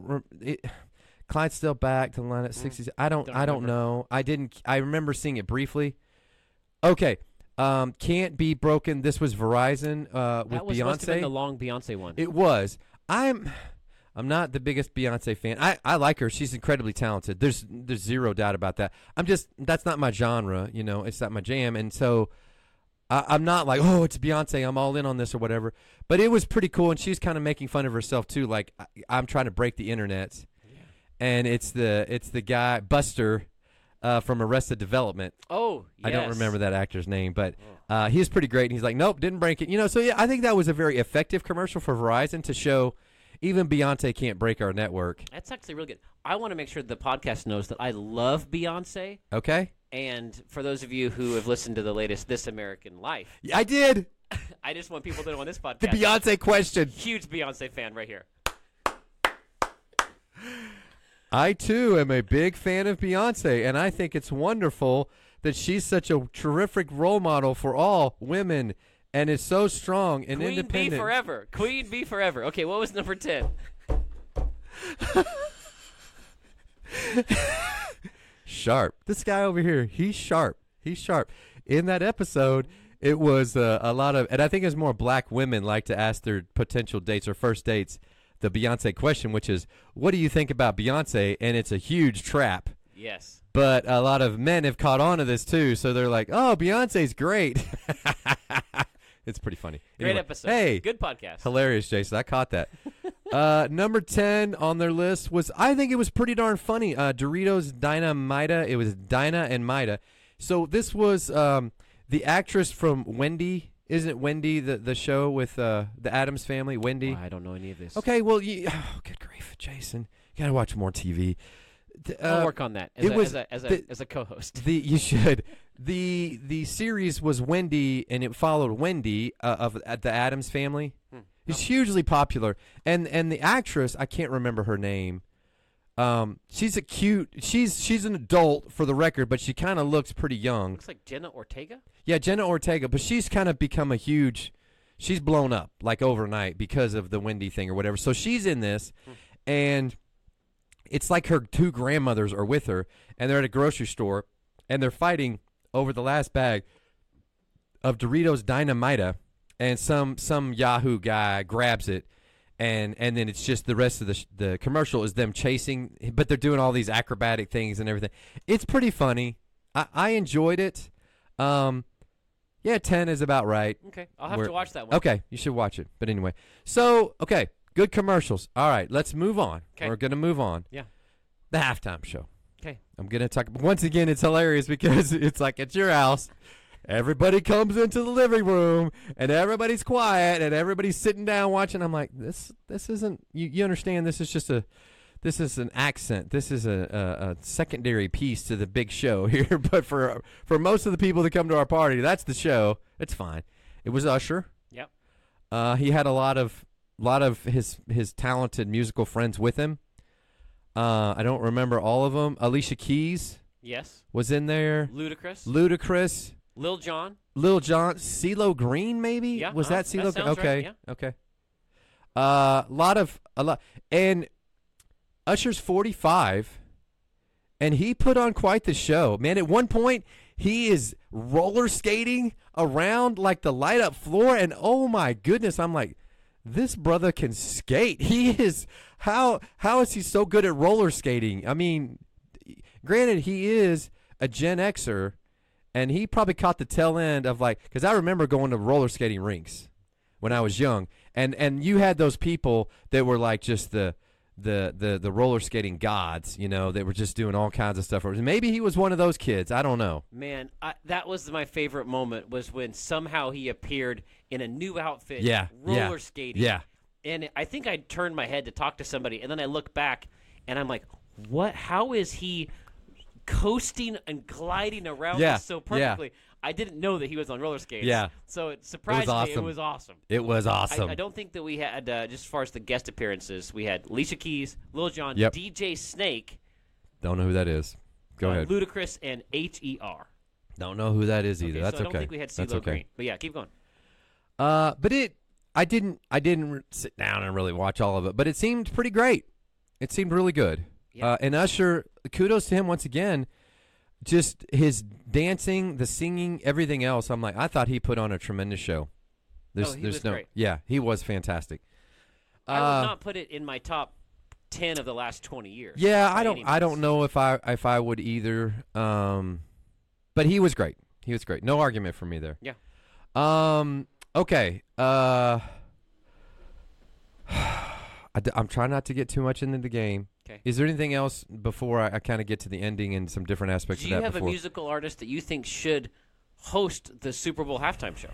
Clydesdale back to the line at 60s. I don't know. I remember seeing it briefly. Okay. Can't Be Broken. This was Verizon with Beyonce. Must have been the long Beyonce one. It was. I'm not the biggest Beyonce fan. I like her. She's incredibly talented. There's zero doubt about that. That's not my genre, you know. It's not my jam, and so I'm not like, oh, it's Beyonce, I'm all in on this or whatever. But it was pretty cool, and she's kind of making fun of herself too. Like I'm trying to break the internet, and it's the guy Buster from Arrested Development. Oh, yes. I don't remember that actor's name, but he was pretty great. And he's like, nope, didn't break it. You know, so yeah, I think that was a very effective commercial for Verizon to show even Beyonce can't break our network. That's actually really good. I want to make sure the podcast knows that I love Beyonce. Okay. And for those of you who have listened to the latest This American Life, Yeah, I did. I just want people to know on this podcast. The Beyonce question. Huge Beyonce fan right here. I, too, am a big fan of Beyonce, and I think it's wonderful that she's such a terrific role model for all women and is so strong and Queen independent. Bee forever. Queen Bee forever. Okay, what was number 10? Sharp. This guy over here, he's sharp. He's sharp. In that episode, it was a lot of, and I think it's more black women like to ask their potential dates or first dates the Beyonce question, which is, what do you think about Beyonce? And it's a huge trap. Yes. But a lot of men have caught on to this too, so they're like, oh, Beyonce's great. It's pretty funny. Great Anyway, episode. Hey, Good podcast. hilarious, Jason. I caught that. Number 10 on their list was, I think it was pretty darn funny, Doritos Dynamita. It was Dinah and Mida. So this was the actress from Wendy. Isn't it Wendy, the show with the Addams Family? Wendy. Oh, I don't know any of this. Okay, well, good grief, Jason. You got to watch more TV. I'll work on that as a co-host. You should. The series was Wendy, and it followed Wendy of the Addams Family. It's hugely popular, and the actress, I can't remember her name. She's a cute. She's an adult for the record, but she kind of looks pretty young. Looks like Jenna Ortega. Yeah, Jenna Ortega, but she's kind of become a huge. She's blown up like overnight because of the Wendy thing or whatever. So she's in this, and it's like her two grandmothers are with her, and they're at a grocery store, and they're fighting over the last bag of Doritos Dynamita, and some Yahoo guy grabs it, and then it's just the rest of the commercial is them chasing, but they're doing all these acrobatic things and everything. It's pretty funny. I enjoyed it. Yeah, 10 is about right. Okay, I'll have to watch that one. Okay, you should watch it. But anyway, so, okay, good commercials. All right, let's move on. Okay. We're going to move on. Yeah. The halftime show. Okay. I'm going to talk. Once again, it's hilarious because it's like at your house. Everybody comes into the living room, and everybody's quiet, and everybody's sitting down watching. I'm like, this isn't, you understand, this is an accent. This is a secondary piece to the big show here. But for most of the people that come to our party, that's the show. It's fine. It was Usher. Yep. He had a lot of his talented musical friends with him. I don't remember all of them. Alicia Keys Yes. was in there. Ludacris. Lil Jon. CeeLo Green, maybe? Yeah, Was that CeeLo? that sounds okay. right, yeah. Okay. A lot. And Usher's 45, and he put on quite the show. Man, at one point, he is roller skating around like the light up floor, and oh my goodness, I'm like, this brother can skate. He is, how is he so good at roller skating? I mean, granted, he is a Gen Xer, and he probably caught the tail end of like, because I remember going to roller skating rinks when I was young, and you had those people that were like just the roller skating gods, you know, that were just doing all kinds of stuff. Maybe he was one of those kids. I don't know. Man, that was my favorite moment, was when somehow he appeared in a new outfit, roller skating. Yeah. And I think I turned my head to talk to somebody, and then I look back, and I'm like, what? How is he coasting and gliding around this so perfectly? I didn't know that he was on roller skates. Yeah. So it surprised me. It was awesome. It was awesome. I don't think that we had, just as far as the guest appearances, we had Alicia Keys, Lil Jon, Yep. DJ Snake. Don't know who that is. Go ahead. Ludacris, and H.E.R. Don't know who that is either. Okay, That's so okay. I don't think we had That's CeeLo okay. Green. But yeah, keep going. But I didn't sit down and really watch all of it, but it seemed pretty great. It seemed really good. Yeah. And Usher, kudos to him once again. Just his dancing, the singing, everything else. I'm like, I thought he put on a tremendous show. He was great. Yeah, he was fantastic. I would not put it in my top 10 of the last 20 years. Yeah, by I any don't means. know if I would either. But he was great. He was great. No argument for me there. Yeah. Okay. I'm trying not to get too much into the game. Okay. Is there anything else before I kind of get to the ending and some different aspects Do of you that have before? a musical artist that you think should host the Super Bowl halftime show?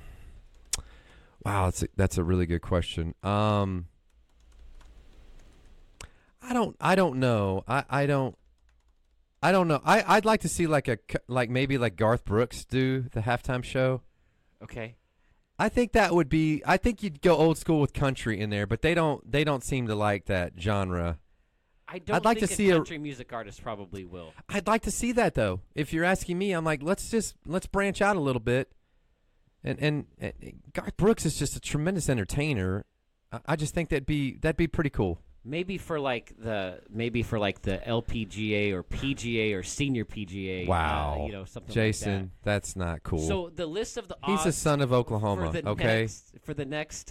Wow, that's a really good question. I don't know. I don't. I don't know. I'd like to see maybe like Garth Brooks do the halftime show. Okay. I think that would be. I think you'd go old school with country in there, but they don't seem to like that genre. I'd like think to see a country music artist probably will. I'd like to see that though. If you're asking me, I'm like, let's branch out a little bit. And Garth Brooks is just a tremendous entertainer. I just think that'd be pretty cool. Maybe for like the LPGA or PGA or senior PGA. Wow. Something Jason, like that. that's not cool. So the list of the odds. He's a son of Oklahoma. Okay. For the next,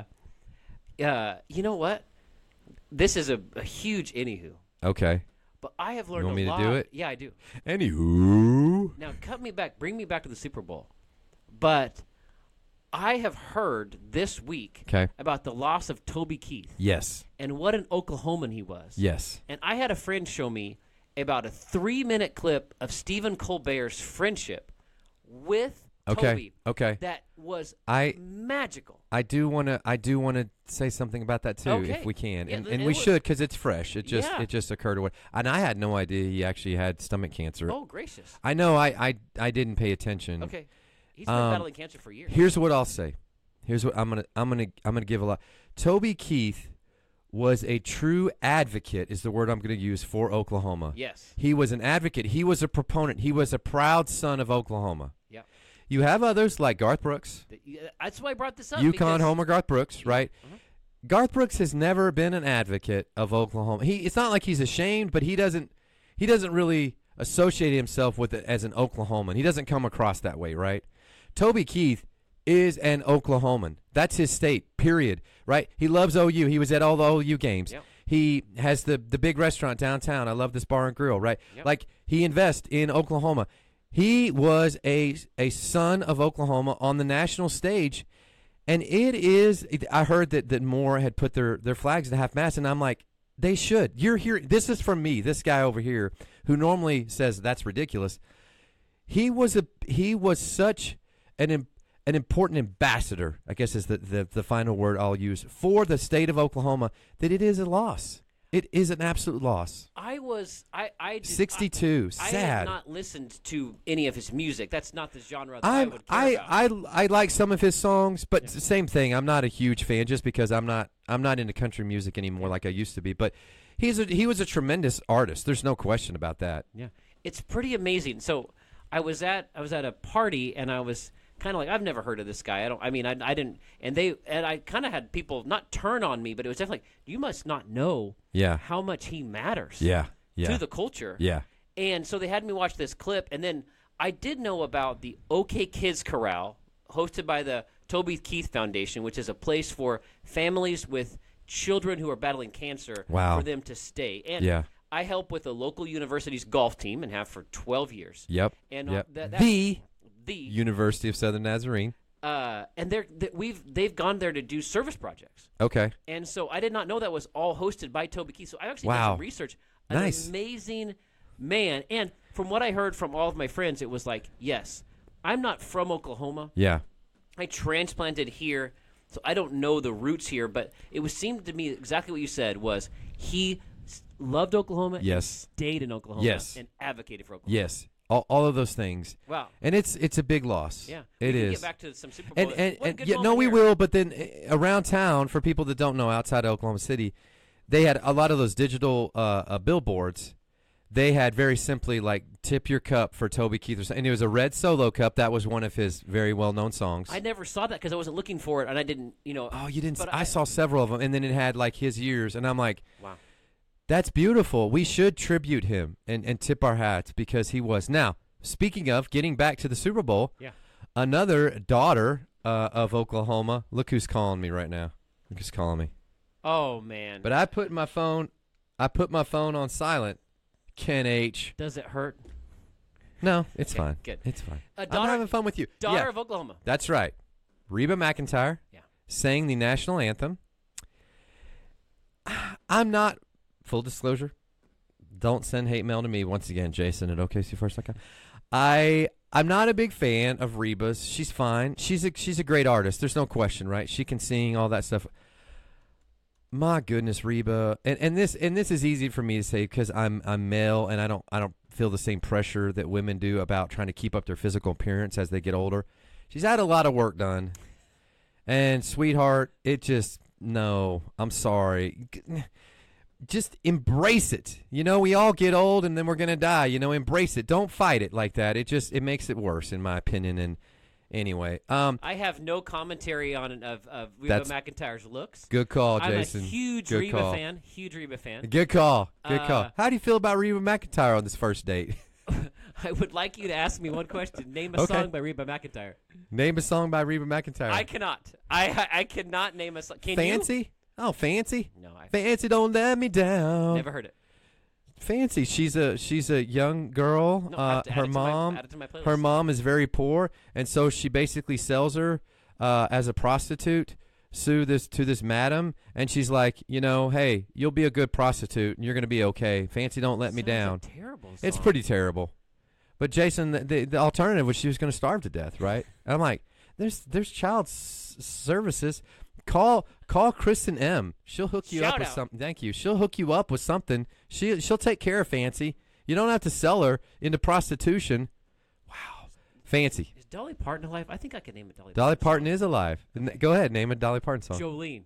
you know what? This is a huge anywho. Okay. But I have learned You want me a lot. to do it? Yeah, I do. Anywho. Now bring me back to the Super Bowl. But I have heard this week about the loss of Toby Keith. Yes. And what an Oklahoman he was. Yes. And I had a friend show me about a 3-minute clip of Stephen Colbert's friendship with Toby. Okay. That was magical. I do want to say something about that too, if we can, Yeah, and we should because it's fresh. It just occurred to and I had no idea he actually had stomach cancer. Oh, gracious! I know. I didn't pay attention. Okay, he's been battling cancer for years. Here's what I'll say. Here's what I'm gonna give a lot. Toby Keith was a true advocate, is the word I'm going to use, for Oklahoma. Yes. He was an advocate. He was a proponent. He was a proud son of Oklahoma. Yeah. You have others like Garth Brooks. That's why I brought this up. UConn Homer Garth Brooks, right? Uh-huh. Garth Brooks has never been an advocate of Oklahoma. It's not like he's ashamed, but he doesn't really associate himself with it as an Oklahoman. He doesn't come across that way, right? Toby Keith is an Oklahoman. That's his state, period, right? He loves OU. He was at all the OU games. Yep. He has the big restaurant downtown. I love this bar and grill, right? Yep. Like, he invests in Oklahoma. He was a son of Oklahoma on the national stage, and it is. I heard that Moore had put their flags at half-mast, and I'm like, they should. You're here. This is from me, this guy over here, who normally says that's ridiculous. He was such an important ambassador, I guess is the final word I'll use, for the state of Oklahoma, that it is a loss. It is an absolute loss. I 62. I sad. have not listened to any of his music. That's not the genre that I would care about. I like some of his songs, but it's the same thing. I'm not a huge fan just because I'm not into country music anymore like I used to be. But he was a tremendous artist. There's no question about that. Yeah, it's pretty amazing. So I was at a party and I was kind of like, I've never heard of this guy. I didn't, and I kind of had people not turn on me, but it was definitely like, you must not know how much he matters to the culture. Yeah. And so they had me watch this clip, and then I did know about the OK Kids Corral, hosted by the Toby Keith Foundation, which is a place for families with children who are battling cancer for them to stay. And I help with a local university's golf team and have for 12 years. Yep. And the University of Southern Nazarene. And they've gone there to do service projects. Okay. And so I did not know that was all hosted by Toby Keith. So I actually did some research. Nice. An amazing man. And from what I heard from all of my friends, it was like, yes, I'm not from Oklahoma. Yeah. I transplanted here, so I don't know the roots here, but it seemed to me exactly what you said was he loved Oklahoma and stayed in Oklahoma and advocated for Oklahoma. Yes. All of those things. Wow. And it's a big loss. Yeah. It we is. can get back to some Super Bowl. And we will, but then around town, for people that don't know, outside of Oklahoma City, they had a lot of those digital billboards. They had very simply like "tip your cup" for Toby Keith, or something. And it was a red Solo cup. That was one of his very well-known songs. I never saw that because I wasn't looking for it, and I didn't, Oh, you didn't? I saw several of them, and then it had like his years, and I'm like, wow. That's beautiful. We should tribute him and tip our hats because he was. Now, speaking of getting back to the Super Bowl, another daughter of Oklahoma. Look who's calling me right now. Look who's calling me. Oh man! But I put my phone on silent. Ken H. Does it hurt? No, it's Okay, fine. good. It's fine. I'm having fun with you. Daughter of Oklahoma. That's right. Reba McEntire sang the national anthem. I'm not, full disclosure, don't send hate mail to me once again, Jason at OKC1st.com. I'm not a big fan of Reba's. She's fine. She's a great artist. There's no question, right? She can sing, all that stuff. My goodness, Reba, and this is easy for me to say because I'm male and I don't feel the same pressure that women do about trying to keep up their physical appearance as they get older. She's had a lot of work done. And, sweetheart, no, I'm sorry. Just embrace it. You know, we all get old and then we're going to die. You know, embrace it. Don't fight it like that. It makes it worse, in my opinion. And anyway. I have no commentary on Reba McEntire's looks. Good call, Jason. I'm a huge Good Reba call. fan. Huge Reba fan. Good call. Good call. How do you feel about Reba McEntire on this first date? I would like you to ask me one question. Name a song by Reba McEntire. Name a song by Reba McEntire. I cannot. I cannot name a song. Can Fancy? You? Oh, Fancy? No, Fancy, don't let me down. Never heard it. Fancy. She's a young girl. No, her mom is very poor, and so she basically sells her as a prostitute to this madam, and she's like, you know, hey, you'll be a good prostitute, and you're gonna be okay. Fancy, don't let me down. Like a terrible song. It's pretty terrible. But Jason, the alternative was she was gonna starve to death, right? And I'm like, there's child services. Call Kristen M. She'll hook you up with something. Thank you. She'll hook you up with something. She'll take care of Fancy. You don't have to sell her into prostitution. Wow. Fancy. Is Dolly Parton alive? I think I could name a Dolly Parton. Dolly Parton is alive. Go ahead, name a Dolly Parton song. Jolene.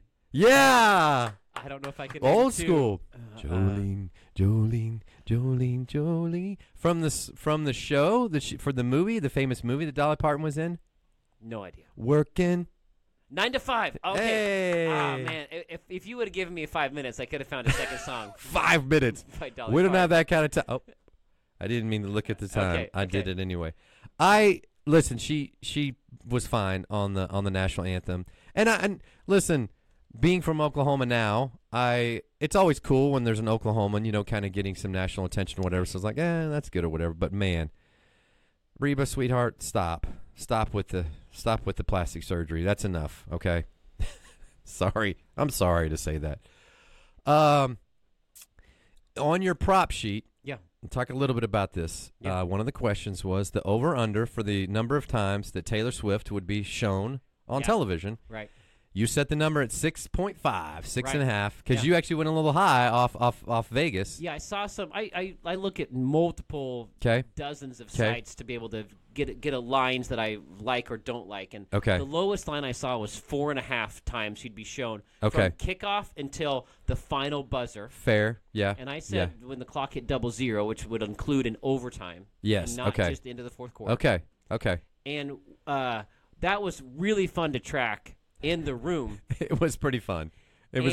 Yeah. I don't know if I could. Old school. Jolene, Jolene, Jolene, Jolene. From the show, for the movie, the famous movie that Dolly Parton was in. No idea. Working. 9 to 5. Okay. Hey. Oh, man. If you would have given me 5 minutes, I could have found a second song. 5 minutes. We don't have that kind of time. Oh, I didn't mean to look at the time. Okay, I did it anyway. Listen. She was fine on the national anthem, and listen. Being from Oklahoma now, it's always cool when there's an Oklahoman, you know, kind of getting some national attention or whatever. So it's like, that's good or whatever. But man, Reba, sweetheart, stop with the plastic surgery. That's enough, okay? Sorry. I'm sorry to say that. On your prop sheet, talk a little bit about this. Yeah. One of the questions was the over-under for the number of times that Taylor Swift would be shown on television. Right. You set the number at 6.5, 6.5, because Yeah. you actually went a little high off Vegas. Yeah, I saw some. I look at multiple dozens of sites to be able to get a lines that I like or don't like, and the lowest line I saw was 4.5 times she'd be shown from kickoff until the final buzzer. Fair, yeah. And I said when the clock hit 00, which would include an overtime. Yes, and not just into the fourth quarter. Okay. And that was really fun to track. In the room. It was pretty fun. We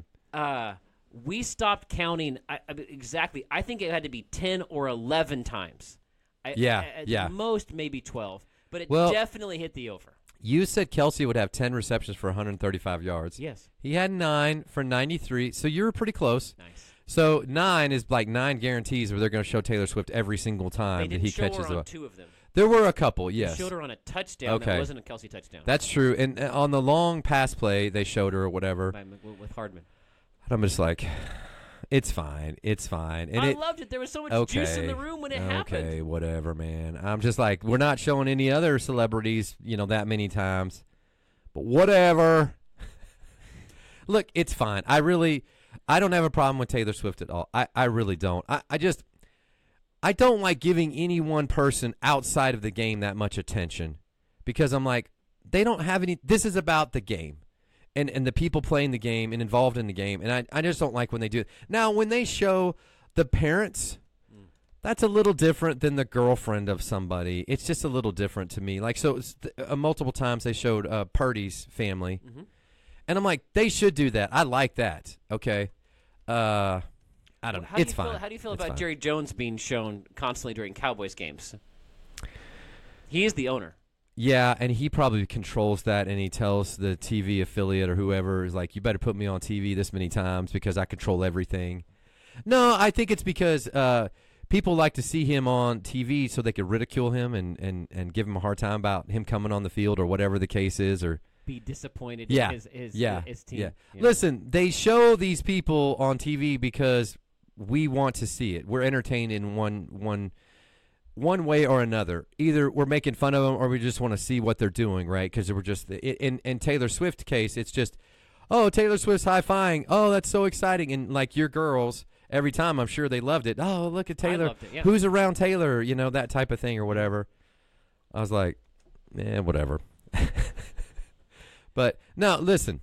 stopped counting exactly. I think it had to be 10 or 11 times. At most, maybe 12. But it definitely hit the over. You said Kelsey would have 10 receptions for 135 yards. Yes. He had 9 for 93, so you were pretty close. Nice. So 9 is like 9 guarantees where they're going to show Taylor Swift every single time that he catches the ball. They didn't show her on 2 of them. There were a couple, yes. They showed her on a touchdown that wasn't a Kelsey touchdown. That's true. And on the long pass play, they showed her or whatever. With Hardman. I'm just like, it's fine. It's fine. And I loved it. There was so much juice in the room when it happened. Okay, whatever, man. I'm just like, we're not showing any other celebrities, that many times. But whatever. Look, it's fine. I don't have a problem with Taylor Swift at all. I really don't. I don't like giving any one person outside of the game that much attention because I'm like, they don't have any. This is about the game and the people playing the game and involved in the game. And I just don't like when they do it. Now, when they show the parents, that's a little different than the girlfriend of somebody. It's just a little different to me. Like, so multiple times they showed Purdy's family. Mm-hmm. And I'm like, they should do that. I like that. Okay. I don't know. It's fine. How do you feel about Jerry Jones being shown constantly during Cowboys games? He is the owner. Yeah, and he probably controls that, and he tells the TV affiliate or whoever, is like, you better put me on TV this many times because I control everything. No, I think it's because people like to see him on TV so they could ridicule him and give him a hard time about him coming on the field or whatever the case is, or be disappointed in his team. Yeah. Listen, they show these people on TV because we want to see it. We're entertained in one way or another. Either we're making fun of them or we just want to see what they're doing, right? Because we're just in Taylor Swift's case, it's just, oh, Taylor Swift's high-fiving. Oh, that's so exciting. And like your girls every time. I'm sure they loved it. Oh, look at Taylor. I loved it, yeah. Who's around Taylor? That type of thing or whatever. I was like, whatever. But no, listen.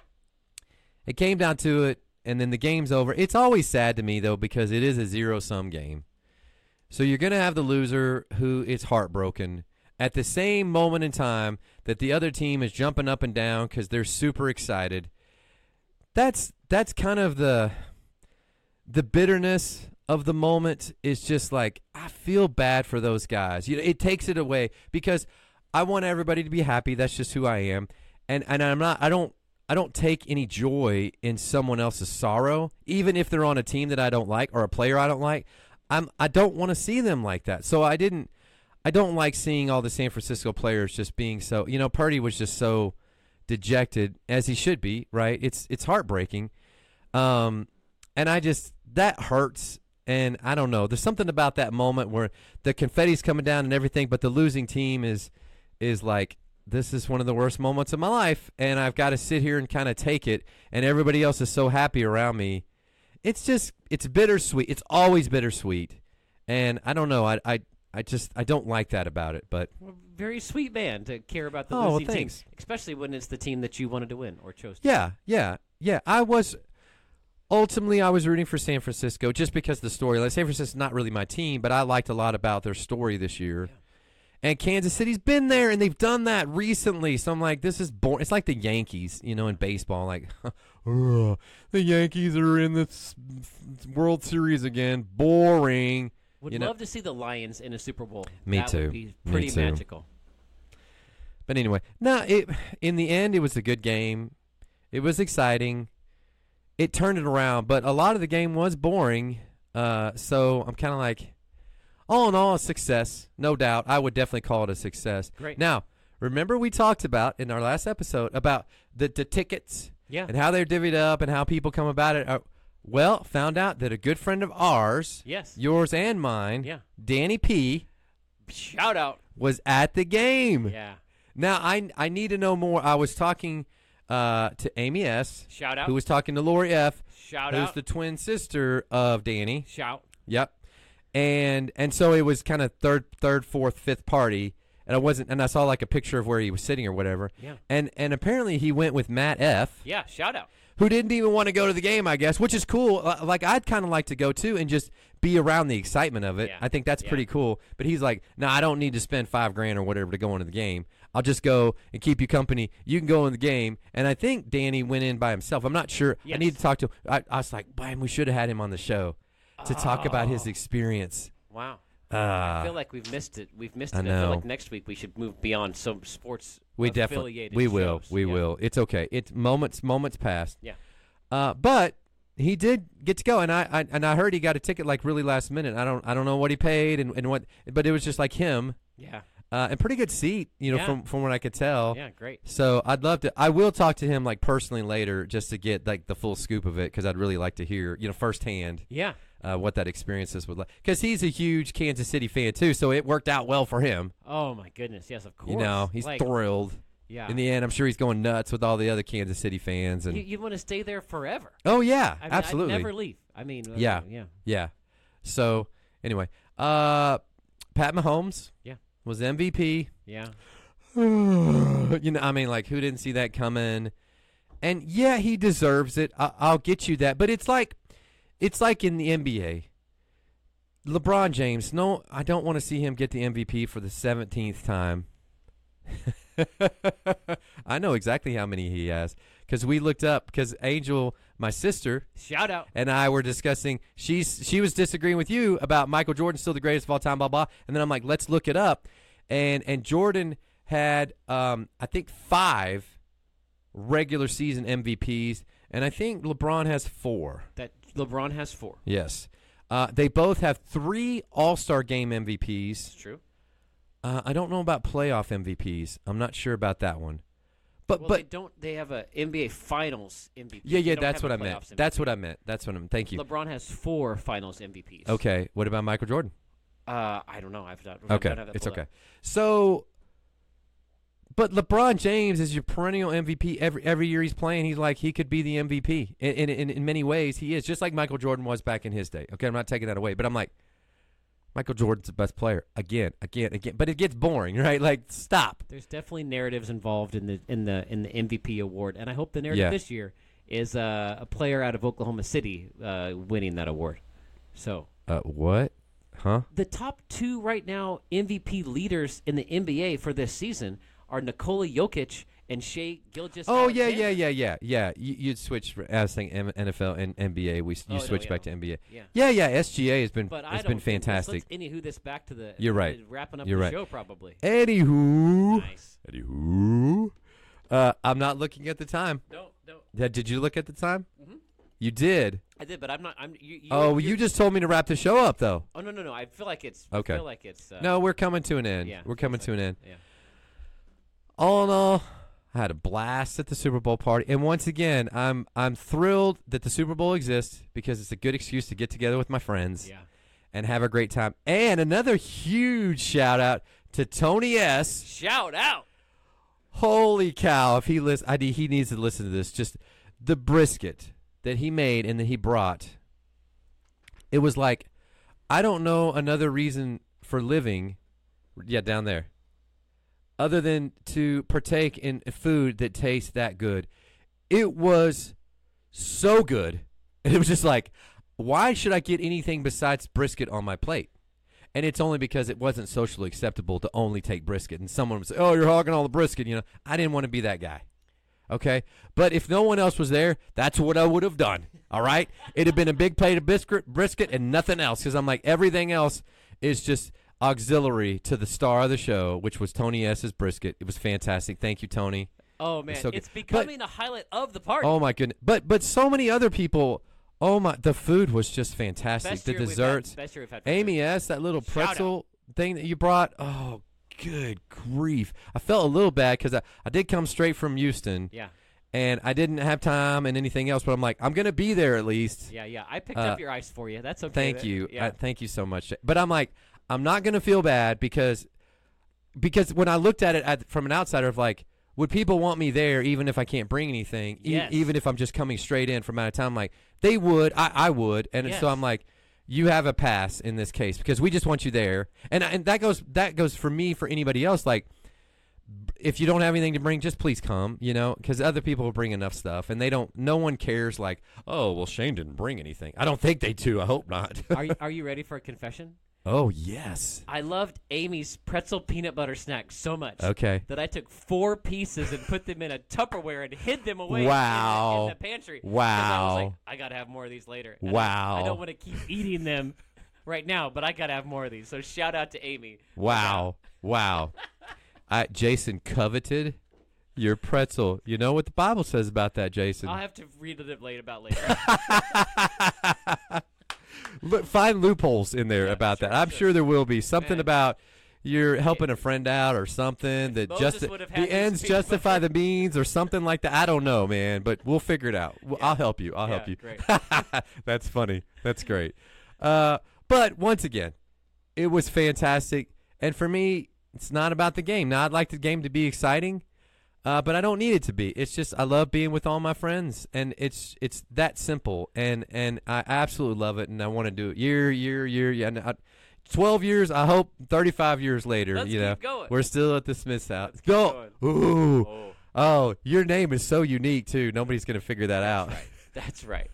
It came down to it, and then the game's over. It's always sad to me, though, because it is a zero-sum game. So you're going to have the loser who is heartbroken at the same moment in time that the other team is jumping up and down because they're super excited. That's kind of the bitterness of the moment is just like, I feel bad for those guys. It takes it away because I want everybody to be happy. That's just who I am. And I don't take any joy in someone else's sorrow, even if they're on a team that I don't like or a player I don't like. I don't want to see them like that. So I don't like seeing all the San Francisco players just being so, Purdy was just so dejected, as he should be, right? It's heartbreaking. And that hurts. And I don't know. There's something about that moment where the confetti's coming down and everything, but the losing team is like, this is one of the worst moments of my life, and I've got to sit here and kind of take it, and everybody else is so happy around me. It's bittersweet. It's always bittersweet. And I don't know. I don't like that about it. But very sweet man to care about the well, losing team, thanks. especially when it's the team that you wanted to win or chose to. Yeah. I was rooting for San Francisco just because the story. Like, San Francisco's not really my team, but I liked a lot about their story this year. Yeah. And Kansas City's been there, and they've done that recently. So I'm like, this is boring. It's like the Yankees, in baseball. Like, the Yankees are in the World Series again. Boring. Would love to see the Lions in a Super Bowl. Me that too. Would be pretty magical. But anyway, in the end, it was a good game. It was exciting. It turned it around, but a lot of the game was boring. So I'm kind of like, all in all, a success, no doubt. I would definitely call it a success. Great. Now, remember we talked about in our last episode about the tickets and how they're divvied up and how people come about it. Well, found out that a good friend of ours, yours and mine, Danny P, shout out, was at the game. Yeah. Now, I need to know more. I was talking to Amy S, shout out, who was talking to Lori F, shout who's out, the twin sister of Danny. Shout. Yep. And so it was kind of third, fourth, fifth party, and I saw like a picture of where he was sitting or whatever. Yeah. And apparently he went with Matt F. Yeah, shout out. Who didn't even want to go to the game, I guess, which is cool. Like, I'd kind of like to go too and just be around the excitement of it. Yeah. I think that's pretty cool. But he's like, no, I don't need to spend $5,000 or whatever to go into the game. I'll just go and keep you company. You can go in the game. And I think Danny went in by himself. I'm not sure. Yes. I need to talk to him. I was like, man, we should have had him on the show to talk about his experience. Wow. I feel like we've missed it. I feel like next week we should move beyond some sports affiliated we will. shows. We will. It's okay. It's moments past. Yeah. But he did get to go, and I heard he got a ticket like really last minute. I don't know what he paid and what, but it was just like him. Yeah. And pretty good seat, from what I could tell. Yeah, great. So I'd love to. I will talk to him like personally later, just to get like the full scoop of it, because I'd really like to hear, firsthand. Yeah. What that experience is like, because he's a huge Kansas City fan too, so it worked out well for him. Oh my goodness, yes, of course. He's thrilled. Yeah. In the end, I'm sure he's going nuts with all the other Kansas City fans, and you want to stay there forever. Oh yeah, I mean, absolutely. I'd never leave. I mean, yeah. So anyway, Pat Mahomes, was MVP. Yeah. I mean, like, who didn't see that coming? And yeah, he deserves it. I'll get you that, but it's like in the NBA. LeBron James, no, I don't want to see him get the MVP for the 17th time. I know exactly how many he has, because we looked up, because Angel, my sister, shout out, and I were discussing, she was disagreeing with you about Michael Jordan still the greatest of all time, blah, blah, and then I'm like, let's look it up. And Jordan had, I think, 5 regular season MVPs, and I think LeBron has 4. That LeBron has 4. Yes. They both have 3 All-Star Game MVPs. It's true. I don't know about playoff MVPs. I'm not sure about that one. But they have a NBA Finals MVP. Yeah, that's what I meant. That's what I meant. Thank you. LeBron has 4 Finals MVPs. Okay. What about Michael Jordan? I don't know. Okay. It's okay. So But LeBron James is your perennial MVP every year he's playing. He's like he could be the MVP in many ways. He is just like Michael Jordan was back in his day. Okay, I'm not taking that away, but I'm like Michael Jordan's the best player again. But it gets boring, right? Like stop. There's definitely narratives involved in the MVP award, and I hope the narrative this year is a player out of Oklahoma City winning that award. So what? Huh? The top two right now MVP leaders in the NBA for this season are Nikola Jokic and Shai Gilgeous. Oh Alexander. yeah. You'd switch. I was saying NFL and NBA. You switch back to NBA. Yeah. Yeah. SGA has been But has been fantastic. Let's anywho this back to the. You're right. Wrapping up You're the right. show probably. Anywho. Nice. I'm not looking at the time. No. Yeah, did you look at the time? Mhm. You did. I did, but I'm not. You just told me to wrap the show up, though. Oh no. I feel like it's. Okay. I feel like it's. No, we're coming to an end. Yeah. We're coming to an end. Yeah. All in all, I had a blast at the Super Bowl party, and once again, I'm thrilled that the Super Bowl exists because it's a good excuse to get together with my friends and have a great time. And another huge shout out to Tony S. Shout out. Holy cow! If he he needs to listen to this. Just the brisket that he made and that he brought. It was like, I don't know another reason for living. Yeah, down there. Other than to partake in food that tastes that good. It was so good. And it was just like, why should I get anything besides brisket on my plate? And it's only because it wasn't socially acceptable to only take brisket. And someone would say, oh, you're hogging all the brisket. You know, I didn't want to be that guy. Okay? But if no one else was there, that's what I would have done. All right? It'd have been a big plate of brisket and nothing else. Because I'm like, everything else is just auxiliary to the star of the show, which was Tony S.'s brisket. It was fantastic. Thank you, Tony. Oh man, so it's becoming a highlight of the party. Oh my goodness. But so many other people. Oh my, the food was just fantastic. Best The year we've desserts. had- best year we've had. Amy S., that little pretzel thing that you brought. Oh, good grief. I felt a little bad because I did come straight from Houston. Yeah. And I didn't have time and anything else, but I'm like, I'm going to be there at least. Yeah. I picked up your ice for you. That's okay. Thank you. Yeah. Thank you so much. But I'm like, I'm not going to feel bad because when I looked at it from an outsider of like, would people want me there even if I can't bring anything? Yes. Even if I'm just coming straight in from out of town? I'm like, they would. I would. And Yes. so I'm like, you have a pass in this case because we just want you there. And that goes for me, for anybody else. Like, if you don't have anything to bring, just please come, you know, because other people will bring enough stuff, and no one cares like, oh, well, Shane didn't bring anything. I don't think they do. I hope not. Are you ready for a confession? Oh, yes. I loved Amy's pretzel peanut butter snack so much Okay. that I took 4 pieces and put them in a Tupperware and hid them away Wow. in the pantry. 'Cause Wow. I was like, I got to have more of these later. And Wow. I don't want to keep eating them right now, but I got to have more of these. So shout out to Amy. Wow. Jason coveted your pretzel. You know what the Bible says about that, Jason. I'll have to read it later. Look, find loopholes in there about that. I'm sure there will be something Man. about you're helping a friend out or something that Moses would have had the his ends speech justify before. the means or something like that. I don't know, man, but we'll figure it out. I'll help you. I'll help you. Great. That's funny. That's great. But once again, it was fantastic. And for me, it's not about the game. Now, I'd like the game to be exciting, but I don't need it to be. It's just I love being with all my friends, and it's that simple. And I absolutely love it, and I want to do it year. Yeah, 12 years, I hope 35 years later, Let's you know, keep going. we're still at the Smith's house. Let's keep Go. Ooh. Oh, Oh, your name is so unique, too. Nobody's going to figure that out. that's right.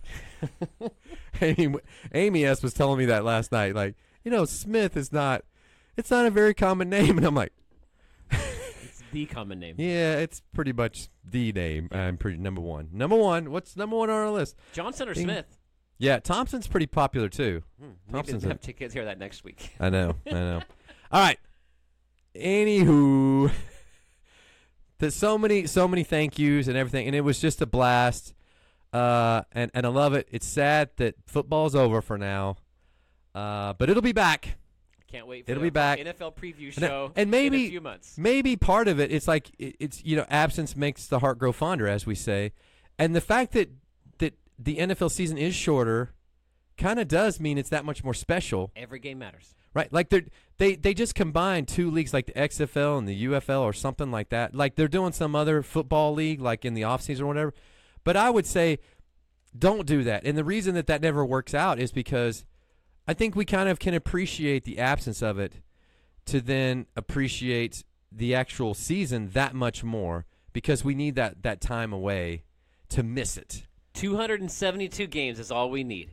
Amy S. was telling me that last night. Like, you know, Smith is not, it's not a very common name. And I'm like, It's the common name. yeah, it's pretty much the name. I'm pretty number one. Number one. What's number one on our list? Johnson or Ding. Smith? Yeah, Thompson's pretty popular, too. Maybe Thompson's we'll have to hear that next week. I know. All right. Anywho, there's so many thank yous and everything, and it was just a blast. And I love it. It's sad that football's over for now, but it'll be back. Can't wait for It'll the be back. NFL preview And- show and maybe- in a few months. Maybe part of it, it's like it's you know, absence makes the heart grow fonder, as we say, and the fact that the NFL season is shorter kind of does mean it's that much more special. Every game matters. right? Like they just combined two leagues, like the XFL and the UFL or something like that. Like they're doing some other football league, like in the offseason or whatever. But I would say don't do that. And the reason that never works out is because I think we kind of can appreciate the absence of it to then appreciate the actual season that much more, because we need that time away to miss it. 272 games is all we need.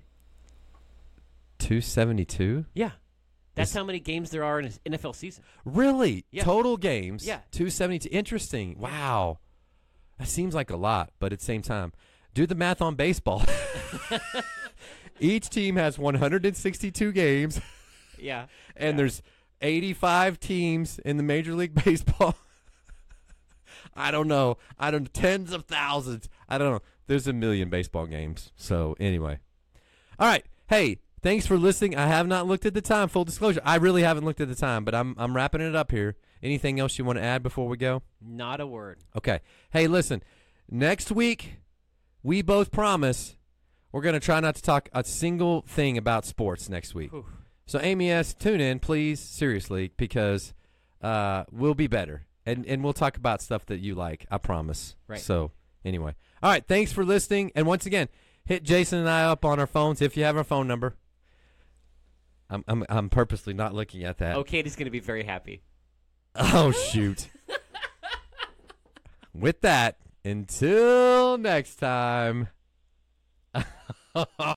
272? Yeah. That's how many games there are in an NFL season. Really? Yeah. Total games? Yeah. 272. Interesting. Wow. That seems like a lot, but at the same time, do the math on baseball. Each team has 162 games. Yeah. And there's 85 teams in the Major League Baseball. I don't know. Tens of thousands. I don't know. There's a million baseball games. So anyway. All right. Hey, thanks for listening. I have not looked at the time. Full disclosure, I really haven't looked at the time, but I'm wrapping it up here. Anything else you want to add before we go? Not a word. Okay. Hey, listen. Next week, we both promise we're going to try not to talk a single thing about sports next week. Whew. So, Amy S., tune in, please, seriously, because we'll be better. And we'll talk about stuff that you like, I promise. Right. So, anyway. All right, thanks for listening. And once again, hit Jason and I up on our phones if you have our phone number. I'm purposely not looking at that. Oh, Katie's going to be very happy. Oh, shoot. With that, until next time.